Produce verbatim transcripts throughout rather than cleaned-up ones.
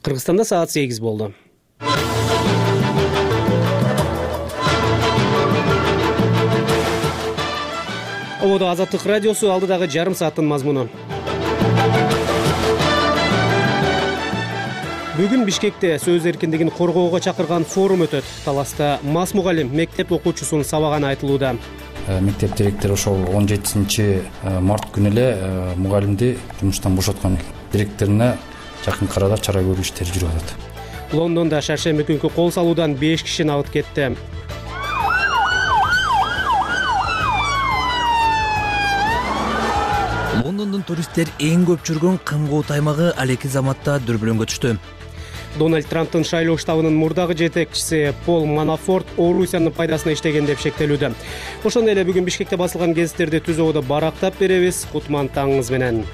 Кыргызстанда саат сегиз болду. Ободо Азаттык радиосу, алдыдагы жарым сааттын мазмуну. Бүгүн Бишкекте сөз эркиндигин коргоого чакырган форум өтөт. Таласта Мас мугалим мектеп окуучусун сабаганы айтылууда. Мектеп директору ошол он жетинчи март күнү эле мугалимди жумуштан бошоткон. Директоруна жакынкы арада чара көрүү иштери жүрүп атат. Лондонда шаршемби күнкү кол салуудан беш киши абыт кетти. Лондондун туристтер эң көп жүргөн Кымгоот аймагы алеки заматта дүрбөлөңгө түштү. Дональд Трамптын шайлоо штабынын мурдагы жетекчиси Пол Манафорт Орусиянын пайдасына иштеген деп шектелүүдө. Ошондой эле бүгүн Бишкекте басылган гезиттерди түз ободо барактап беребиз. Кутман таңыңыз менен.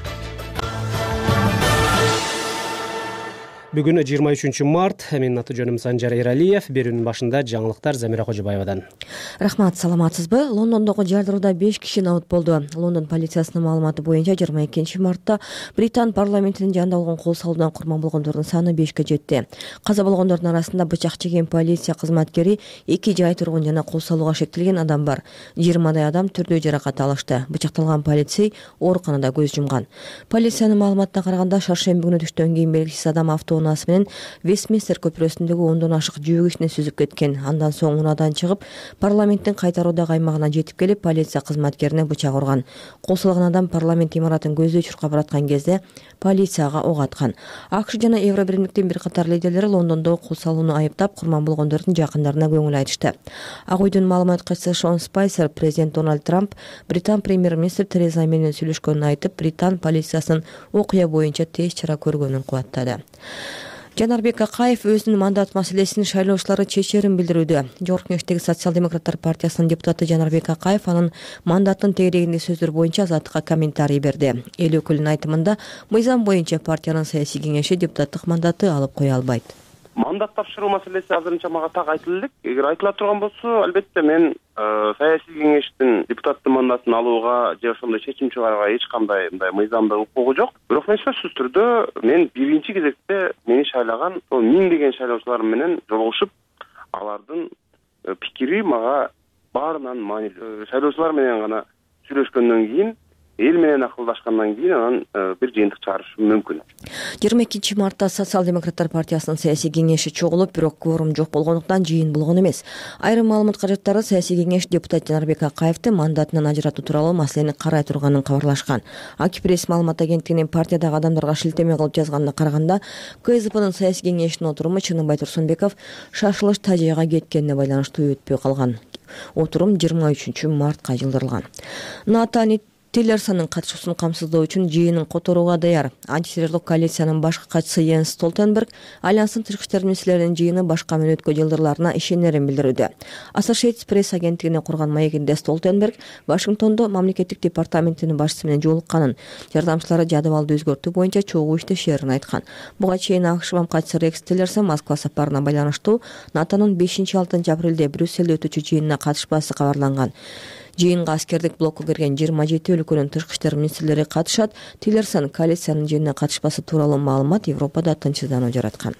Бүгүн жыйырма үчүнчү март. Менин аты жөнүм Санжар Эралиев. Берүүнүн башында жаңылыктар Замира Кожобаевадан. Рахмат, саламатсызбы? Лондондогу жардырууда беш киши абыт болду. Лондон полициясынын маалыматы боюнча жыйырма экинчи мартта Британ парламентинин жанында болгон кол салуудан курман болгондордун саны бешке жетти. Каза болгондордун арасында бычак жеген полиция кызматкери, эки жай тургун жана кол салууга шектелген адам бар. жыйырмадай адам түрдүү жаракат алышты. Бычакталган полицей ооруканада көз жумган. Полициянын маалыматына караганда шаршемби күнү түштөн кийин белгисиз адам авто унаасы менен Вестминстер көпүрөсүндөгү ондон ашык жүк ишине сүзүп кеткен. Андан соң унаадан чыгып, парламенттин кайтаруудагы аймагына жетип келип, полиция кызматкерине бычак урган. Кол салган адам парламент имаратын көздөй чуркап бараткан кезде полицияга ок аткан. АКШ жана Евро биримдиктин бир катар лидерлери Лондондогу кол салууну айыптап, курман болгондордун жакындарына көңүл айтышты. Ак үйдүн маалыматкычысы Шон Спайсер президент Дональд Трамп Британ премьер-министр Тереза Мэй менен сүйлөшкөнүн айтып, Британ полициясынын окуя боюнча тез чара көргөнүн кубаттады. Жанарбек Акаев өзүнүн мандат маселесин шайлоочулары чечерин билдирүүдө. Жогорку кеңештеги социал-демократтар партиясынын депутаты Жанарбек Акаев анын мандатын тегерегиндеги сөздөр боюнча Азаттыкка комментарий берди. Эл өкүлүнүн айтымында, мыйзам боюнча партиянын саясий кеңеши депутаттык мандатты алып кое албайт. Мандат тапшыруу маселеси азырынча мага так айтылды элек. Эгер айтыла турган болсо, албетте мен саясий кеңештин депутаттын мандатын алууга же ошондой чечим чыгарууга эч кандай мындай мыйзамдык укугу жок. Бирок мен сөзсүз түрдө мен биринчи кезекте мени шайлаган ошол миңдеген шайлоочулар менен жолугушуп, алардын пикири мага баарынан маанилүү. Шайлоочулар менен гана сүйлөшкөндөн кийин, эл менен акылдашкандан кийин анан бир жыйынтык чыгарышым мүмкүн. жыйырма экинчи мартта социал-демократтар партиясынын саясий кеңеши чогулуп, бирок кворум жок болгондуктан жыйын болгон эмес. Айрым маалымат каражаттары саясий кеңеш депутат Жанарбек Акаевди мандатынан ажыратуу тууралуу маселени карай турганын кабарлашкан. Акипресс маалымат агенттигинин партиядагы адамдарга шилтеме кылып жазганына караганда, КСДПнын саясий кеңешинин отуруму Чыныбай Турсунбеков шашылыш тажыйга кеткенине байланыштуу өтпөй калган. Отурум жыйырма үчүнчү мартка жылдырылган. Натани Тиллерсонун катышуусун камсыздоо үчүн жыйынын которууга даяр. Антитеррорлук коалициянын башкы катчысы Йенс Столтенберг Альянстын тышкы иштер министрлеринин жыйыны башка мөөнөткө жылдырыларына ишенерин билдирүүдө. Associated Press агенттигине курган маегинде Столтенберг Вашингтондо мамлекеттик департаментинин башчысы менен жолукканын, жардамчылары жадыбалды өзгөртүү боюнча чогуу иштешерин айткан. Буга чейин АКШ катчысы Рекс Тиллерсон Москва сапарына байланыштуу НАТОнун бешинчи-алтынчы апрелде Брюсселде өтүүчү жыйынына катышпасы кабарланган. Жыйынга аскердик блокко кирген жыйырма жети өлкөнүн тышкы иштер министрлери катышат. Тиллерсон коалициянын жыйынына катышпасы тууралуу маалымат Европада тынчсыздануу жараткан.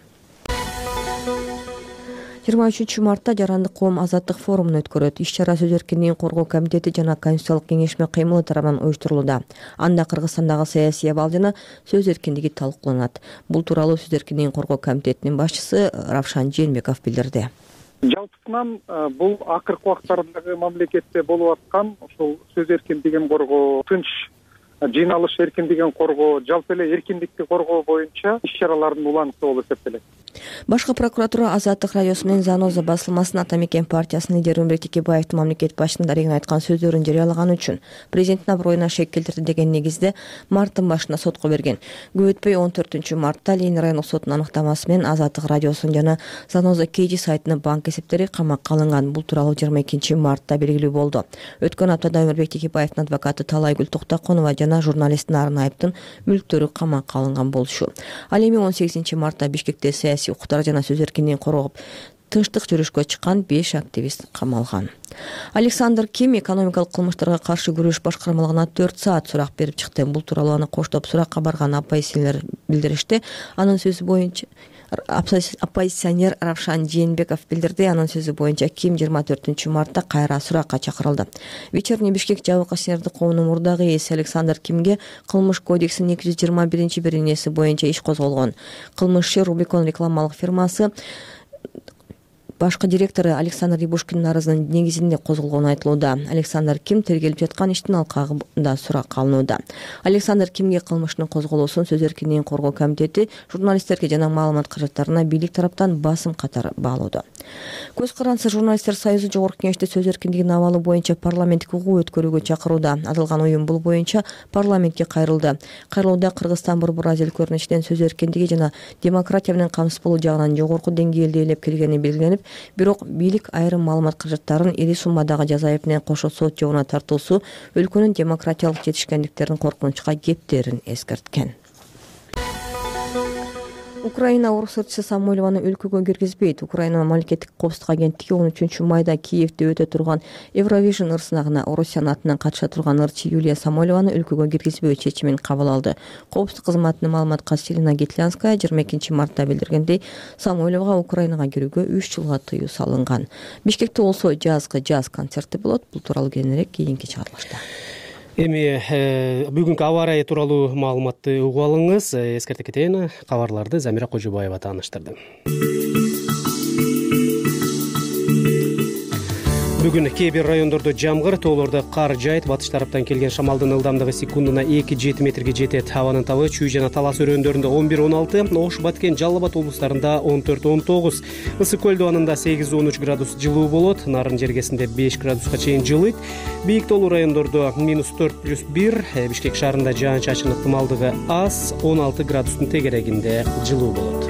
жыйырма үчүнчү мартта Жарандык коом азаттык форумун өткөрөт. Иш-чара сөз эркиндигин коргоо комитети жана Конституциялык кеңешме кыймылы тарабынан уюштурулууда. Анда Кыргызстандагы саясий абал жана сөз эркиндиги талкууланат. Бул тууралуу сөз эркиндигин коргоо комитетинин башчысы Равшан Жээнбеков билдирди. Жалпысынан бул акыркы убактардагы мамлекетте болуп аткан ошол сөз эркиндигин коргоо, тынч жыйналыш эркиндигин коргоо, жалпы эле эркиндикти коргоо боюнча иш-чаралардын уланысы болуп эсептелет. Башкы прокуратура Азаттык радиосу менен Заноза басылмасынын Ата Мекен партиясынын лидери Өмүрбек Текебаевдин мамлекет башчысынын дарегине айткан сөздөрүн жарыялаганы үчүн президенттин аброюна шек келтирди деген негизде марттын башында сотко берген. Көп өтпөй он төртүнчү мартта Ленин райондук сотунун аныктамасы менен Азаттык радиосунун жана Заноза Кж сайтынын банк эсептери камакка алынган. Бул тууралуу жыйырма экинчи мартта белгилүү болду. Өткөн аптада Өмүрбек Текебаевдин адвокаты Талайгүл Токтоконова жана журналист Нарынаевдин мүлктөрү камакка алынган болчу. Ал эми он сегизинчи мартта Бишкекте саясий укуктар жана сөз эркиндигин коргоп тынчтык жүрүшкө чыккан беш активист камалган. Александр Ким экономикалык кылмыштарга каршы күрөш башкармалыгына төрт саат сурак берип чыкты. Бул тууралуу аны коштоп суракка барган оппозиционерлер билдиришти. Анын сөзү боюнча оппозиционер Равшан Жээнбеков билдирди. Анын сөзү боюнча Ким жыйырма төртүнчү мартта кайра суракка чакырылды. Вечерний Бишкек жабык ишмердик коомунун мурдагы ээси Александр Кимге кылмыш кодексинин эки жүз жыйырма биринчи беренеси боюнча иш козголгон. Кылмыш иши Рубикон рекламалык фирмасы башкы директору Александр Рябушкиндин арызынын негизинде козголгону айтылууда. Александр Ким тергелип жаткан иштин алкагында суракка алынууда. Александр Кимге кылмыштын козголуусун сөз эркиндигин коргоо комитети журналисттерге жана маалымат каражаттарына бийлик тараптан басым катары баалоодо. Көз карандысы журналисттер союзу жогорку кеңеште сөз эркиндигинин абалы боюнча парламенттик угуу өткөрүүгө чакырууда. Аталган уюм бул боюнча парламентке кайрылды. Кайрылууда Кыргызстан Борбор Азия өлкөлөрүнүн ичинен сөз эркиндиги жана демократия менен камсыз болуу жагынан жогорку деңгээлде ээлеп келгени белгиленип, бирок бийлик айрым маалымат каражаттарын ири суммадагы жаза айып кошо сот жобуна тартуусу өлкөнүн демократиялык жетишкендиктерин коркунучка кептерин эскерткен. Украина орус ырчысы Самойлованы өлкөгө киргизбейт. Украина мамлекеттик коопсуздук агенттиги он үчүнчү майда Киевде өтө турган Евровижн ырсынагына Орусиянын атынан катыша турган ырчы Юлия Самойлованы өлкөгө киргизбөө чечимин кабыл алды. Коопсуздук кызматынын маалымат Селина Гетлянская жыйырма экинчи мартта билдиргендей, Самойловго Украинага кирүүгө үч жылга тыюу салынган. Бишкекте болсо жазгы жаз концерти болот. Бул тууралуу кийинирээк кийинки чыгарылышта. Эми бүгүнкү аба ырайы тууралуу маалыматты угуп алыңыз. Эскерте кетейин, кабарларды Замира Кожубаева тааныштырды. Бүгүн кээ бир райондордо жамгыр, тоолордо кар жайыт, батыш тараптан келген шамалдын ылдамдыгы секундуна эки жети метрге жетет. Абанын табы Чүй жана Талас өрөөндөрүндө он бир он алты, Ош, Баткен, Жалал Абад облустарында он төрт он тогуз, Ысык көл абанында сегиз он үч градус жылуу болот, Нарын жергесинде беш градуска чейин жылыйт. Бийик тоолуу райондордо минус төрт плюс бир, Бишкек шаарында жаан-чачын ыктымалдыгы аз, он алты градустун тегерегинде жылуу болот.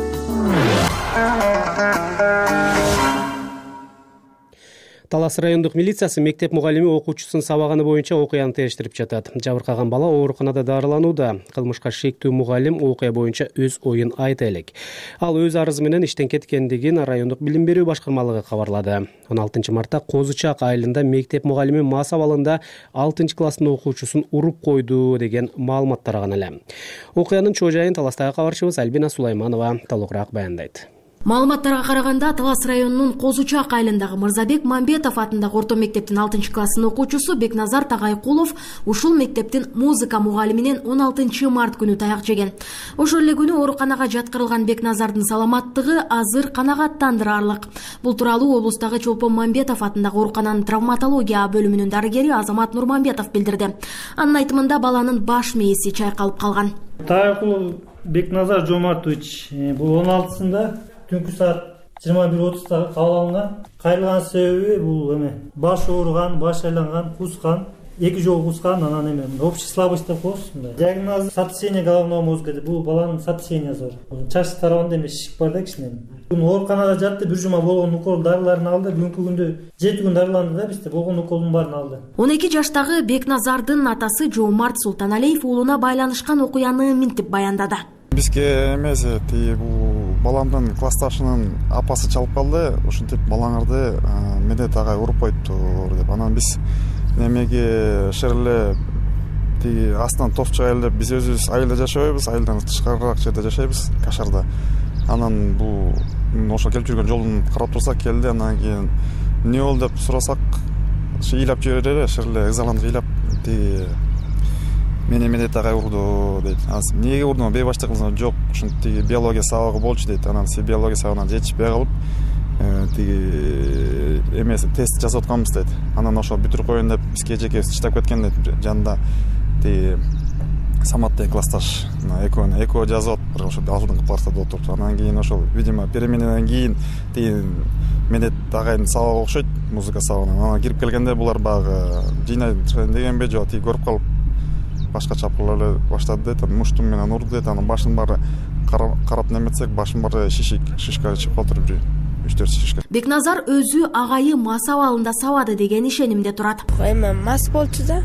Талас райондук милициясы мектеп мугалими окуучусунун сабаганы боюнча окуяны териштирип жатат. Жабыркаган бала ооруканада дарыланууда. Кылмышка шектүү мугалим окуя боюнча өз оюн айта элек. Ал өз арызы менен иштен кеткендигин райондук билим берүү башкармалыгы кабарлады. он алтынчы мартта Козу Чак айылында мектеп мугалими мас абалында алтынчы класстын окуучусун уруп койду деген маалымат тараган эле. Окуянын чоо жайын Таластагы кабарчыбыз Альбина Сулайманова толугураак баяндайт. Маалыматтарга караганда Талас районунун Козу Чак айылындагы Мырзабек Мамбетов атындагы орто мектептин алтынчы класстын окуучусу Бекназар Тагайкулов ушул мектептин музыка мугалиминен он алтынчы март күнү таяк жеген. Ошол эле күнү ооруканага жаткырылган Бекназардын саламаттыгы азыр канагаттандырарлык. Бул тууралуу облустагы Чолпон Мамбетов атындагы оорукананын травматология бөлүмүнүн дарыгери Азамат Нурмамбетов билдирди. Анын айтымында баланын баш мээси чайкалып калган. Тагайкулов Бекназар Жомартович бул он алтысында түнкү саат жыйырма бир отузда кабыл алынган. Кайрылган себеби бул эме баш ооруган, баш айланган, кускан, эки жолу кускан, анан эме общий слабость деп коебуз. Диагноз сотрясение головного мозга. Бул баланын сотрясениясы бар. Чач тарабында эме шишик бар да кичине. Бул ооруканада жатты, бир жума болгон укол дарыларын алды. Бүгүнкү күндө жети күн дарыланды да, бизде болгон уколдун баарын алды. он эки жаштагы Бекназардын атасы Жоомарт Султаналиев уулуна байланышкан окуяны мынтип баяндады. Бизге эмес, тиги бул баламдын классташынын апасы чалып калды. Ушинтип балаңарды Медет агай уруп коюптур деп. Анан биз немеге шерле тиги астынан топчу айыл деп биз өзүбүз айылда жашабайбыз, айылдан тышкарыраак жерде жашайбыз, Кашарда. Анан бул ошо келип жүргөн жолун карап турсак келди. Анан кийин эмне болду деп сурасак, ыйлап жибере эле, шерле ызаланып ыйлап тиги мени Медет агай урду дейт. Анан эмнеге урдума бейбаштык кылсам, жок, ушинтип биология сабагы болчу дейт. Анан се биология сабагына жетишпей калып, тиги эмеси тест жасап атканбыз дейт. Анан ошо бүтүрүп коеюн деп бизге эжекебиз чыдап кеткен дейт. Жанында тиги Саматтай классташ экөөнү эко жазып атып, ошо алдыңкы класста отуруп. Анан кийин ошол, видимо, переменеден кийин тиги Медет агайдын сабагы окшойт, музыка сабагына. Анан кирип келгенде булар багы жыйнай дегенбе, жок, тиги көрүп калып башка чапкырлар баштады дейт. Анан муштум менен урду дейт. Анан башын баары карап неметсек, башын баары шишик, шишка чыгып калып жүрүп үч төрт шишка. Бекназар өзү агайы мас абалында сабады деген ишенимде турат. Эме мас болчу да.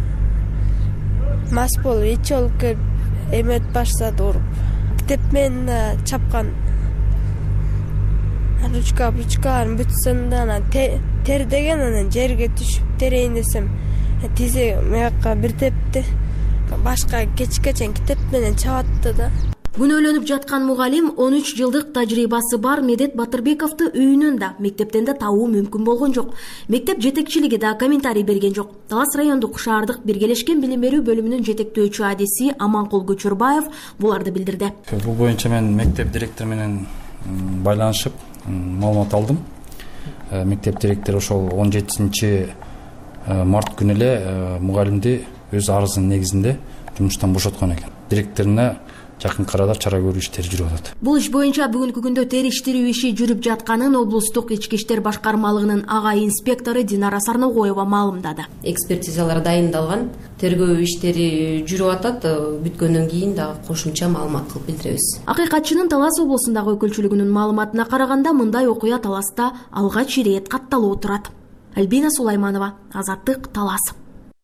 Мас болуп эч жолу келип эмет баштады уруп. Китеп менен чапкан. ручка ручкаларын бүтсөм да анан тер деген анан жерге түшүп терейин десем тизе мыякка бир тепти, башка кечке чейин китеп менен чабатты да. Күнөөлөнүп жаткан мугалим он үч жылдык тажрыйбасы бар Медет Батырбековду үйүнөн да, мектептен да табуу мүмкүн болгон жок. Мектеп жетекчилиги да комментарий берген жок. Талас райондук Кушаардык биргелешкен билим берүү бөлүмүнүн жетектөөчү адиси Аманкул Көчөрбаев буларды билдирди. Бул боюнча мен мектеп директору менен байланышып маалымат алдым. Мектеп директору ошол он жетинчи март күнү эле мугалимди өз арызынын негизинде жумуштан бошоткон экен. Директоруна жакынкы арада чара көрүү иштери жүрүп атат. Бул иш боюнча бүгүнкү күндө териштирүү иши жүрүп жатканын облустук ички иштер башкармалыгынын ага инспектору Динара Сарногоева маалымдады. Экспертизалар дайындалган, тергөө иштери жүрүп атат. Бүткөндөн кийин дагы кошумча маалымат кылып билдиребиз. Акыйкатчынын Талас облусундагы өкүлчүлүгүнүн маалыматына караганда, мындай окуя Таласта алгач ирет катталып турат. Альбина Сулайманова, Азаттык, Талас.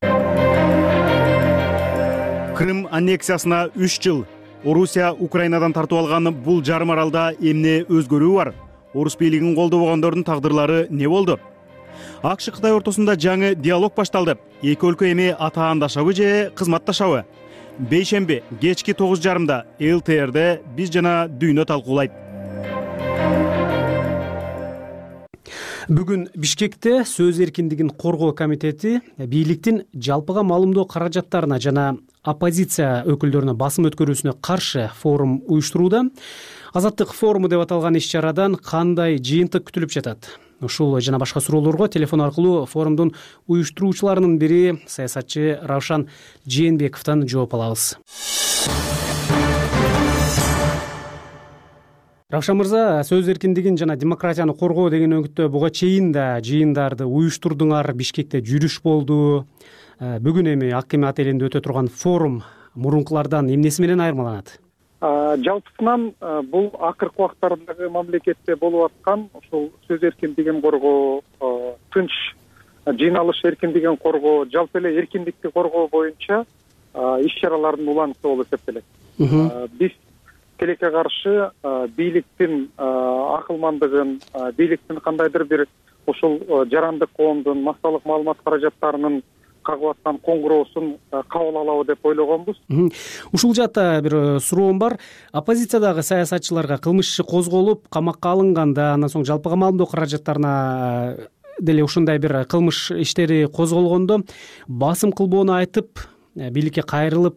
Крым аннексиясына үч жыл. Орусия Украинадан тартып алган бул жарым аралда эмне өзгөрүү бар? Орус бийлигин колдобогондордун тагдырлары не болду? АКШ Кытай ортосунда жаңы диалог башталды. Эки өлкө эми атаандашабы же кызматташабы? Бейшемби кечки тогуз жарымда эл тэ эрде биз жана дүйнө талкуулайт. Бүгүн Бишкекте сөз эркиндигин коргоо комитети бийликтин жалпыга маалымдоо каражаттарына жана оппозиция өкүлдөрүнө басым өткөрүүсүнө каршы форум уюштурууда. Азаттык форуму деп аталган иш-чарадан кандай жыйынтык күтүлүп жатат? Ушул жана башка суроолорго телефон аркылуу форумдун уюштуруучуларынын бири саясатчы Равшан Жээнбековдон жооп алабыз. Равшан мырза, сөз эркиндигин жана демократияны коргоо деген өңүттө буга чейин да жыйындарды уюштурдуңар, Бишкекте жүрүш болду. Бүгүн эми ак кеме отелинде өтө турган форум мурункулардан эмнеси менен айырмаланат? Жалпысынан бул акыркы убактардагы мамлекетте болуп аткан ушул сөз эркиндигин коргоо, тынч жыйналыш эркиндигин коргоо, жалпы эле эркиндикти коргоо боюнча иш-чаралардын уланысы болуп эсептелет. Биз тилекке каршы бийликтин акылмандыгын, бийликтин кандайдыр бир ушул жарандык коомдун массалык маалымат каражаттарынын кагып аткан коңгуроосун кабыл алабы деп ойлогонбуз. Ушул жакта бир суроом бар. Оппозициядагы саясатчыларга кылмыш иши козголуп, камакка алынганда, андан соң жалпыга маалымдоо каражаттарына деле ушундай бир кылмыш иштери козголгондо басым кылбоону айтып, бийликке кайрылып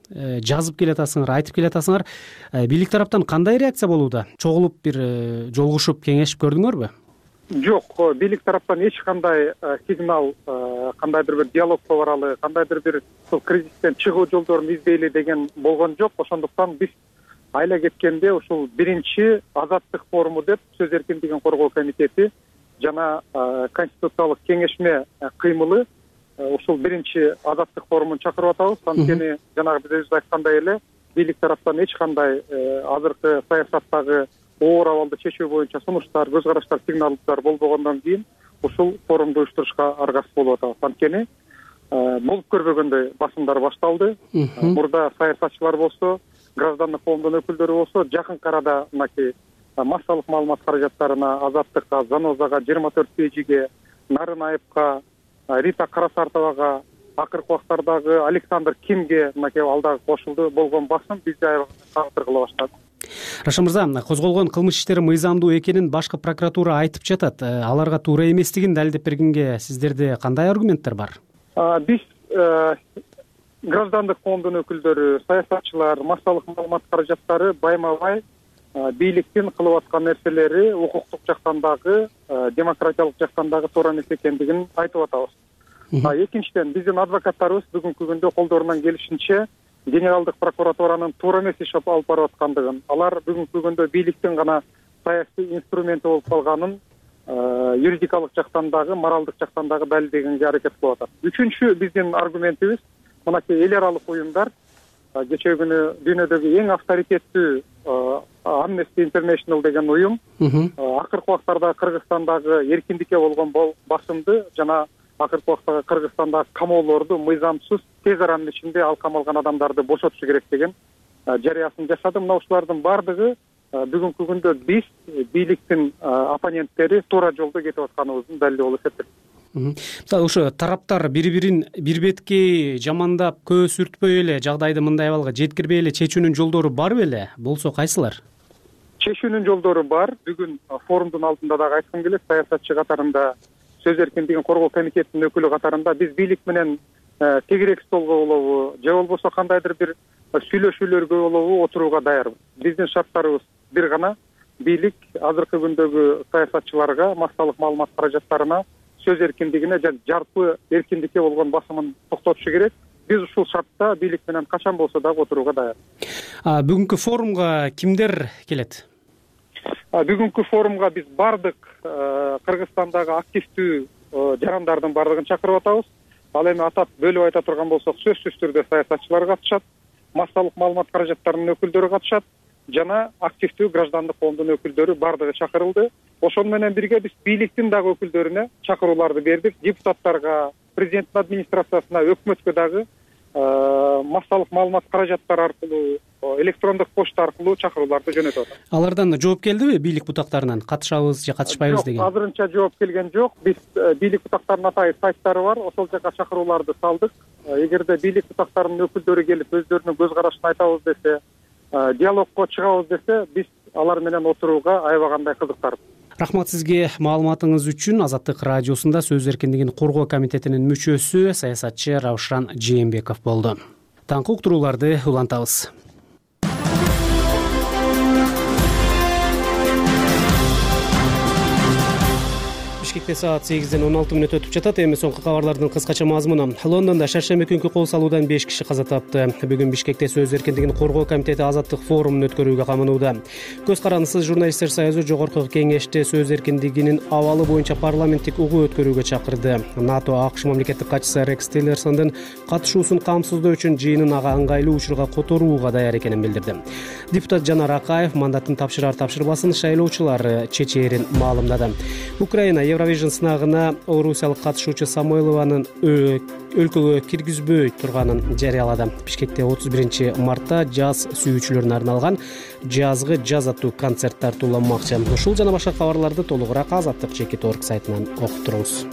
жазып келатасыңар, айтып келатасыңар. Бийлик тараптан кандай реакция болууда? Чогулуп бир жолугушуп, кеңешип көрдүңөрбү? Жок, бийлик тараптан эч кандай сигнал, кандайдыр бир диалогко баралы, кандайдыр бир кризистен чыгуу жолдорун издейли деген болгон жок. Ошондуктан биз айла кеткенде ушул биринчи азаттык форуму деп сөз эркиндигин коргоо комитети жана конституциялык кеңешме кыймылы ушул биринчи азаттык форумун чакырып атабыз. Анткени жанагы биз өзүбүз айткандай эле бийлик тараптан эч кандай азыркы саясаттагы оор абалды чечүү боюнча сунуштар, көз караштар, сигналдар болбогондон кийин ушул форумду уюштурушка аргасыз болуп атабыз. Анткени болуп көрбөгөндөй басымдар башталды. Мурда саясатчылар болсо, граждандык коомдун өкүлдөрү болсо, жакынкы арада мынакей массалык маалымат каражаттарына, Азаттыкка, Занозага, жыйырма төрт пэжиге, Нарынаевка, Рита Карасартовага, акыркы убактардагы Александр Кимге мынакей алдагы кошулду болгон басым бизди айрылган кыла баштады. Рашан мырза, козголгон кылмыш иштери мыйзамдуу экенин башкы прокуратура айтып жатат. Аларга туура эместигин далилдеп бергенге сиздерде кандай аргументтер бар? Биз граждандык коомдун өкүлдөрү, саясатчылар, массалык маалымат каражаттары байма-бай бийликтин кылып аткан нерселери укуктук жактан дагы, демократиялык жактан дагы туура эмес экендигин айтып атабыз. Экинчиден, биздин адвокаттарыбыз бүгүнкү күндө колдорунан келишинче генералдык прокуратуранын туура эмес иш алып барып аткандыгын, алар бүгүнкү күндө бийликтин гана саясий инструменти болуп калганын юридикалык жактан дагы, моралдык жактан дагы далилдегенге аракет кылып атат. Үчүнчү биздин аргументибиз мынакей эл аралык уюмдар, кечээ күнү дүйнөдөгү эң авторитеттүү Amnesty International деген уюм акыркы убактарда Кыргызстандагы эркиндикке болгон басымды жана акыркы убактагы Кыргызстандагы камоолорду мыйзамсыз тез аранын ичинде ал камалган адамдарды бошотушу керек деген жарыясын жасады. Мына ушулардын баардыгы бүгүнкү күндө биз бийликтин оппоненттери туура жолдо кетип атканыбыздын далили болуп эсептейт. Мисалы ошо тараптар бири бирин бир бетке жамандап көз сүртпөй эле жагдайды мындай абалга жеткирбей эле чечүүнүн жолдору бар беле? Болсо кайсылар? Чечүүнүн жолдору бар. Бүгүн форумдун алдында дагы айткым келет, саясатчы катарында, сөз эркиндигин коргоо комитетинин өкүлү катарында биз бийлик менен тегерек столго болобу же болбосо кандайдыр бир сүйлөшүүлөргө болобу отурууга даярбыз. Биздин шарттарыбыз бир гана: бийлик азыркы күндөгү саясатчыларга массалык маалымат каражаттарына, сөз эркиндигине жана жарпы эркиндикке болгон басымын токтотушу керек. Биз ушул шартта бийлик менен качан болсо дагы отурууга даяр. Бүгүнкү форумга кимдер келет? Бүгүнкү форумга биз бардык Кыргызстандагы активдүү жарандардын бардыгын чакырып атабыз. Ал эми атап бөлүп айта турган болсок, сөзсүз түрдө саясатчылар катышат, массалык маалымат каражаттарынын өкүлдөрү катышат жана активдүү граждандык коомдун өкүлдөрү бардыгы чакырылды. Ошону менен бирге биз бийликтин дагы өкүлдөрүнө чакырууларды бердик. Депутаттарга, президенттин администрациясына, өкмөткө дагы массалык маалымат каражаттары аркылуу, электрондук почта аркылуу чакырууларды жөнөтүп атат. Алардан жооп келдиби бийлик бутактарынан? Катышабыз же катышпайбыз деген? Жок, азырынча жооп келген жок. Биз бийлик бутактарынын атайын сайттары бар, ошол жака чакырууларды салдык. Эгерде бийлик бутактарынын өкүлдөрү келип өздөрүнүн көз карашын айтабыз десе, диалогко чыгабыз десе, биз алар менен отурууга аябагандай кызыктарбыз. Рахмат сизге маалыматыңыз үчүн. Азаттык радиосунда сөз эркиндигин коргоо комитетинин мүчөсү, саясатчы Раушан Жээнбеков болду. Таңкы уктурууларды улантабыз. Бишкекте саат сегизден он алты мүнөт өтүп жатат. Эми соңку кабарлардын кыскача мазмуну. Лондондо шаршемби күнкү кол салуудан беш киши каза тапты. Бүгүн Бишкекте сөз эркиндигин коргоо комитети азаттык форумун өткөрүүгө камынууда. Көз карандысыз журналисттер союзу жогорку кеңеште сөз эркиндигинин абалы боюнча парламенттик угуу өткөрүүгө чакырды. НАТО АКШ мамлекеттик катчысы Рекс Тиллерсондун катышуусун камсыздоо үчүн жыйынын ага ыңгайлуу учурга которууга даяр экенин билдирди. Депутат Жанар Акаев мандатын тапшырар тапшырбасын шайлоочулар чечээрин маалымдады. Украина Евровижн сынагына орусиялык катышуучу Самойлованын өлкөгө киргизбөй турганын жарыялады. Бишкекте отуз биринчи мартта жаз сүйүүчүлөрүнө арналган жазгы жаз аттуу концерт тартууланмакчы. Ушул жана башка кабарларды толугураак азаттык чекит точка орг сайтынан окуп туруңуз.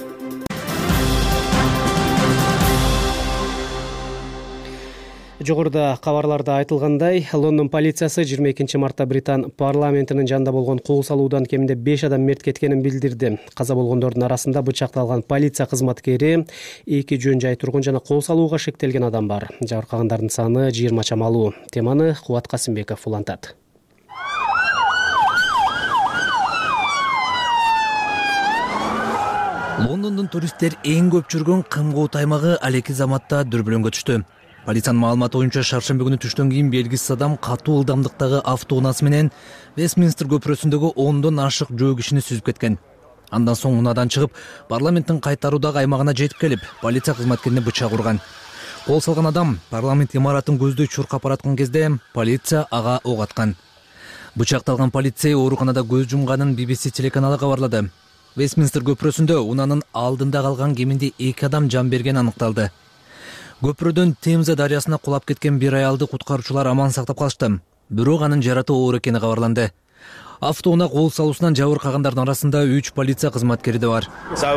Жогоруда кабарларда айтылгандай, Лондон полициясы жыйырма экинчи мартта Британ парламентинин жанында болгон кол салуудан кеминде беш адам мерт кеткенин билдирди. Каза болгондордун арасында бычакталган полиция кызматкери, эки жөн жай тургун жана кол салууга шектелген адам бар. Жабыркагандардын саны жыйырма чамалуу. Теманы Кубат Касымбеков улантат. Лондондун туристтер эң көп жүргөн Кымгоот аймагы алеки заматта дүрбөлөңгө түштү. Полициянын маалыматы боюнча шаршемби күнү түштөн кийин белгисиз адам катуу ылдамдыктагы автоунаасы менен Вестминстер көпүрөсүндөгү ондон ашык жөө кишини сүзүп кеткен. Андан соң унаадан чыгып, парламенттин кайтаруудагы аймагына жетип келип, полиция кызматкерине бычак урган. Кол салган адам парламент имаратын көздөй чуркап бараткан кезде полиция ага ок аткан. Бычакталган полицей ооруканада көз жумганын би би си телеканалы кабарлады. Вестминстер көпүрөсүндө унаанын алдында калган кеминде эки адам жан бергени аныкталды. Көпүрөдөн Темза дарыясына кулап кеткен бир аялды куткаруучулар аман сактап калышты. Бирок анын жараты оор экени кабарланды. Автоунаа кол салуусунан жабыркагандардын арасында үч полиция кызматкери да бар.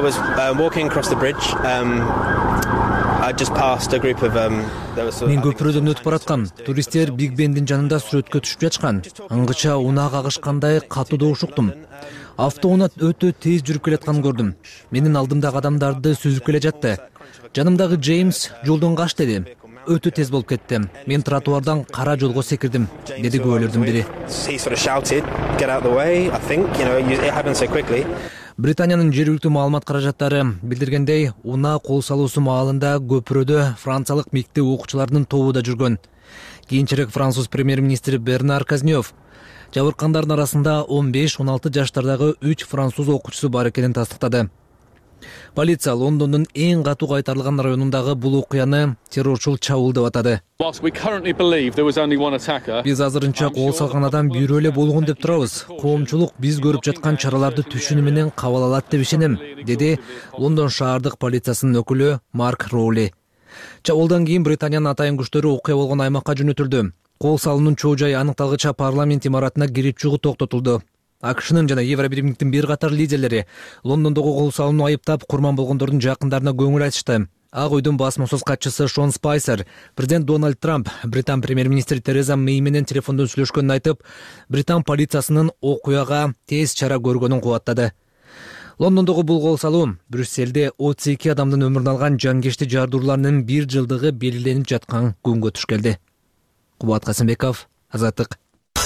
Мен көпүрөдөн өтүп бараткам. Туристтер Биг Бендин жанында сүрөткө түшүп жатышкан. Аңгыча унаа кагышкандай катуу ушуктум. Автоунаа өтө тез жүрүп келатканын көрдүм. Менин алдымдагы адамдарды сүзүп келе жатты. Жанымдагы Джеймс жолдон каш деди. Өтө тез болуп кетти. Мен тротуардан кара жолго секирдим, деди күбөлөрдүн бири. Британиянын жергиликтүү маалымат каражаттары билдиргендей, унаа кол салуусу маалында көпүрөдө франциялык мектеп окуучуларынын тобу да жүргөн. Кийинчерээк француз премьер-министри Бернар Казнёв жабыркандардын арасында он беш он алты жаштардагы үч француз окуучусу бар экенин тастыктады. Полиция Лондондун эң катуу кайтарылган районундагы бул окуяны террорчул чабуул деп атады. Биз азырынча кол салган адам бирөө эле болгон деп турабыз. Коомчулук биз көрүп жаткан чараларды түшүнүү менен кабыл алат деп ишенем, деди Лондон шаардык полициясынын өкүлү Марк Роули. Чабуулдан кийин Британиянын атайын күчтөрү окуя болгон аймакка жөнөтүлдү. кол салуунун чоо жайы аныкталгыча парламент имаратына кирип чыгуу токтотулду. АКШнын жана Евро биримдиктин бир катар лидерлери Лондондогу кол салууну айыптап, курман болгондордун жакындарына көңүл айтышты. Ак үйдүн басма сөз катчысы Шон Спайсер президент Дональд Трамп Британ премьер-министри Тереза Мэй менен телефондон сүйлөшкөнүн айтып, Британ полициясынын окуяга тез чара көргөнүн кубаттады. Лондондогу бул кол салуу Брюсселде отуз эки адамдын өмүрүн алган жангечти жардууларынын бир жылдыгы белгиленип жаткан күнгө туш келди. Кубат Касымбеков, Азаттык.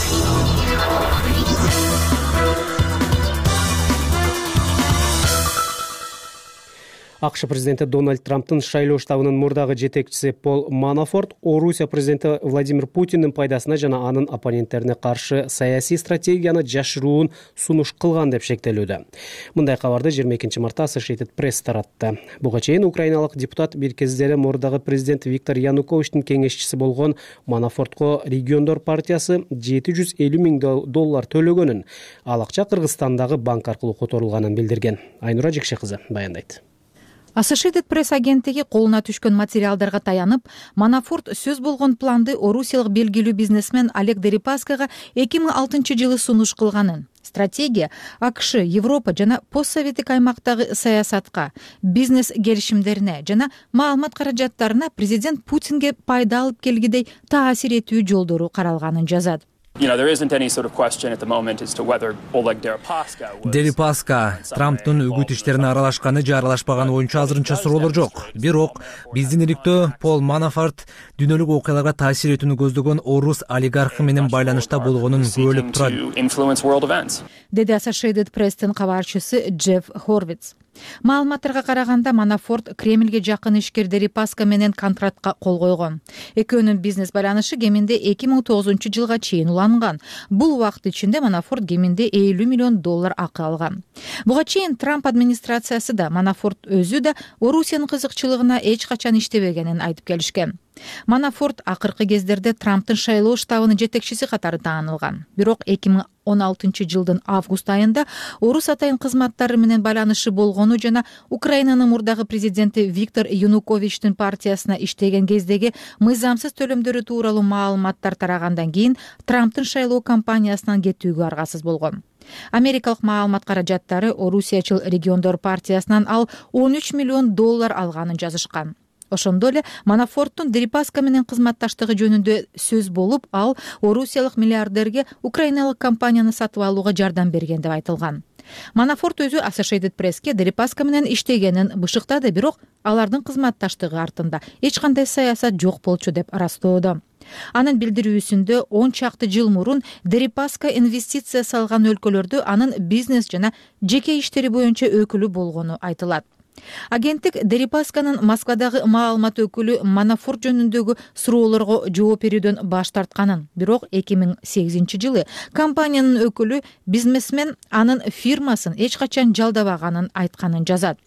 АКШ президенти Дональд Трамптын шайлоо штабынын мурдагы жетекчиси Пол Манафорт Орусия президенти Владимир Путиндин пайдасына жана анын оппоненттерине каршы саясий стратегияны жашыруун сунуш кылган деп шектелүүдө. Мындай кабарды жыйырма экинчи мартта Associated Press таратты. Буга чейин украиналык депутат бир кездери мурдагы президент Виктор Януковичтин кеңешчиси болгон Манафортко региондор партиясы жети жүз элүү миң доллар төлөгөнүн, ал акча Кыргызстандагы банк аркылуу которулганын билдирген. Айнура Жекше кызы баяндайт. Associated Press агенттиги колуна түшкөн материалдарга таянып, Манафорт сөз болгон планды орусиялык белгилүү бизнесмен Олег Дерипаскага эки миң алтынчы жылы сунуш кылганын. Стратегия АКШ, Европа жана постсоветтик аймактагы саясатка, бизнес келишимдерине жана маалымат каражаттарына президент Путинге пайда алып келгидей таасир этүү жолдору каралганын жазат. Дерипаска Трамптын үгүт иштерине аралашканы же аралашпаганы боюнча азырынча суроолор жок. Бирок биздин иликтөө Пол Манафорт дүйнөлүк окуяларга таасир этүүнү көздөгөн орус олигархы менен байланышта болгонун күбөлөп турат, деди Associated Press'тин кабарчысы Джефф Хорвиц. Маалыматтарга караганда Манафорт Кремльге жакын ишкер Дерипаска менен контрактка кол койгон. Экөөнүн бизнес байланышы кеминде эки миң тогузунчу жылга чейин уланган. Бул убакыт ичинде Манафорт кеминде элүү миллион доллар акы алган. Буга чейин Трамп администрациясы да Манафорт өзү да Орусиянын кызыкчылыгына эч качан иштебегенин айтып келишкен. Манафорт акыркы кездерде Трамптын шайлоо штабынын жетекчиси катары таанылган. Бирок эки миң он алтынчы жылдын август айында орус атайын кызматтары менен байланышы болгону жана Украинанын мурдагы президенти Виктор Януковичтин партиясына иштеген кездеги мыйзамсыз төлөмдөрү тууралуу маалыматтар тарагандан кийин Трамптын шайлоо кампаниясынан кетүүгө аргасыз болгон. Америкалык маалымат каражаттары Орусиячыл региондор партиясынан ал он үч миллион доллар алганын жазышкан. Ошондо эле Манафорттун Дерипаска менен кызматташтыгы жөнүндө сөз болуп, ал орусиялык миллиардерге украиналык компанияны сатып алууга жардам берген деп айтылган. Манафорт өзү Associated Press'ке Дерипаска менен иштегенин бышыктады, бирок алардын кызматташтыгы артында эч кандай саясат жок болчу деп ырастоодо. Анын билдирүүсүндө он чакты жыл мурун Дерипаска инвестиция салган өлкөлөрдө анын бизнес жана жеке иштери боюнча өкүлү болгону айтылат. Агенттик Дерипасканын Москвадагы маалымат өкүлү Манафорт жөнүндөгү суроолорго жооп берүүдөн баш тартканын, бирок эки миң сегизинчи жылы компаниянын өкүлү бизнесмен анын фирмасын эч качан жалдабаганын айтканын жазат.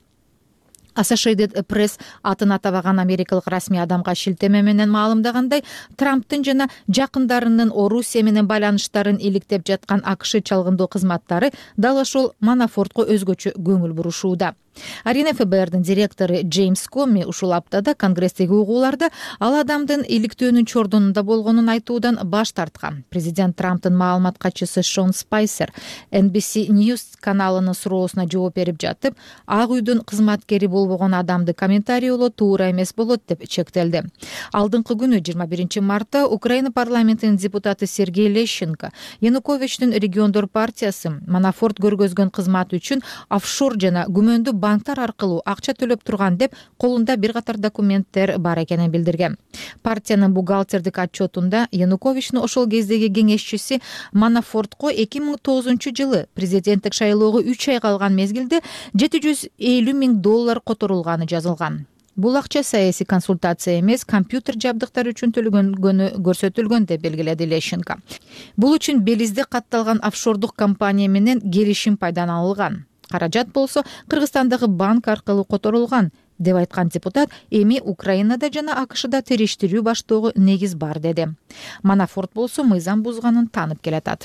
Associated Press атын атабаган америкалык расмий адамга шилтеме менен маалымдагандай, Трамптын жана жакындарынын Орусия менен байланыштарын иликтеп жаткан АКШ чалгындоо кызматтары дал ошол Манафортко өзгөчө көңүл бурушууда. Арина ФБРдин директору Джеймс Коми ушул аптада Конгресстеги угууларда ал адамдын иликтөөнүн чордонунда болгонун айтуудан баш тарткан. Президент Трамптын маалымат катчысы Шон Спайсер Эн Би Си News каналынын суроосуна жооп берип жатып, Ак үйдүн кызматкери болбогон адамды комментарийлоо туура эмес болот деп чектелди. Алдыңкы күнү жыйырма биринчи мартта Украина парламентинин депутаты Сергей Лещенко Януковичтин региондор партиясы Манафорт көргөзгөн кызмат үчүн офшор жана күмөндүү банктар аркылуу акча төлөп турган деп колунда бир катар документтер бар экенин билдирген. Партиянын бухгалтердик отчетунда Януковичтин ошол кездеги кеңешчиси Манафортко эки миң тогузунчу жылы президенттик шайлоого үч ай калган мезгилде жети жүз элүү миң доллар которулганы жазылган. Бул акча саясий консультация эмес, компьютер жабдыктары үчүн төлөнгөнү көрсөтүлгөн деп белгиледи Лещенко. Бул үчүн Белизде катталган офшордук компания менен келишим пайдаланылган. Каражат болсо Кыргызстандагы банк аркылуу которулган деп айткан депутат, эми Украинада жана АКШда териштирүү баштоого негиз бар деди. Манафорт болсо мыйзам бузганын таанып келатат.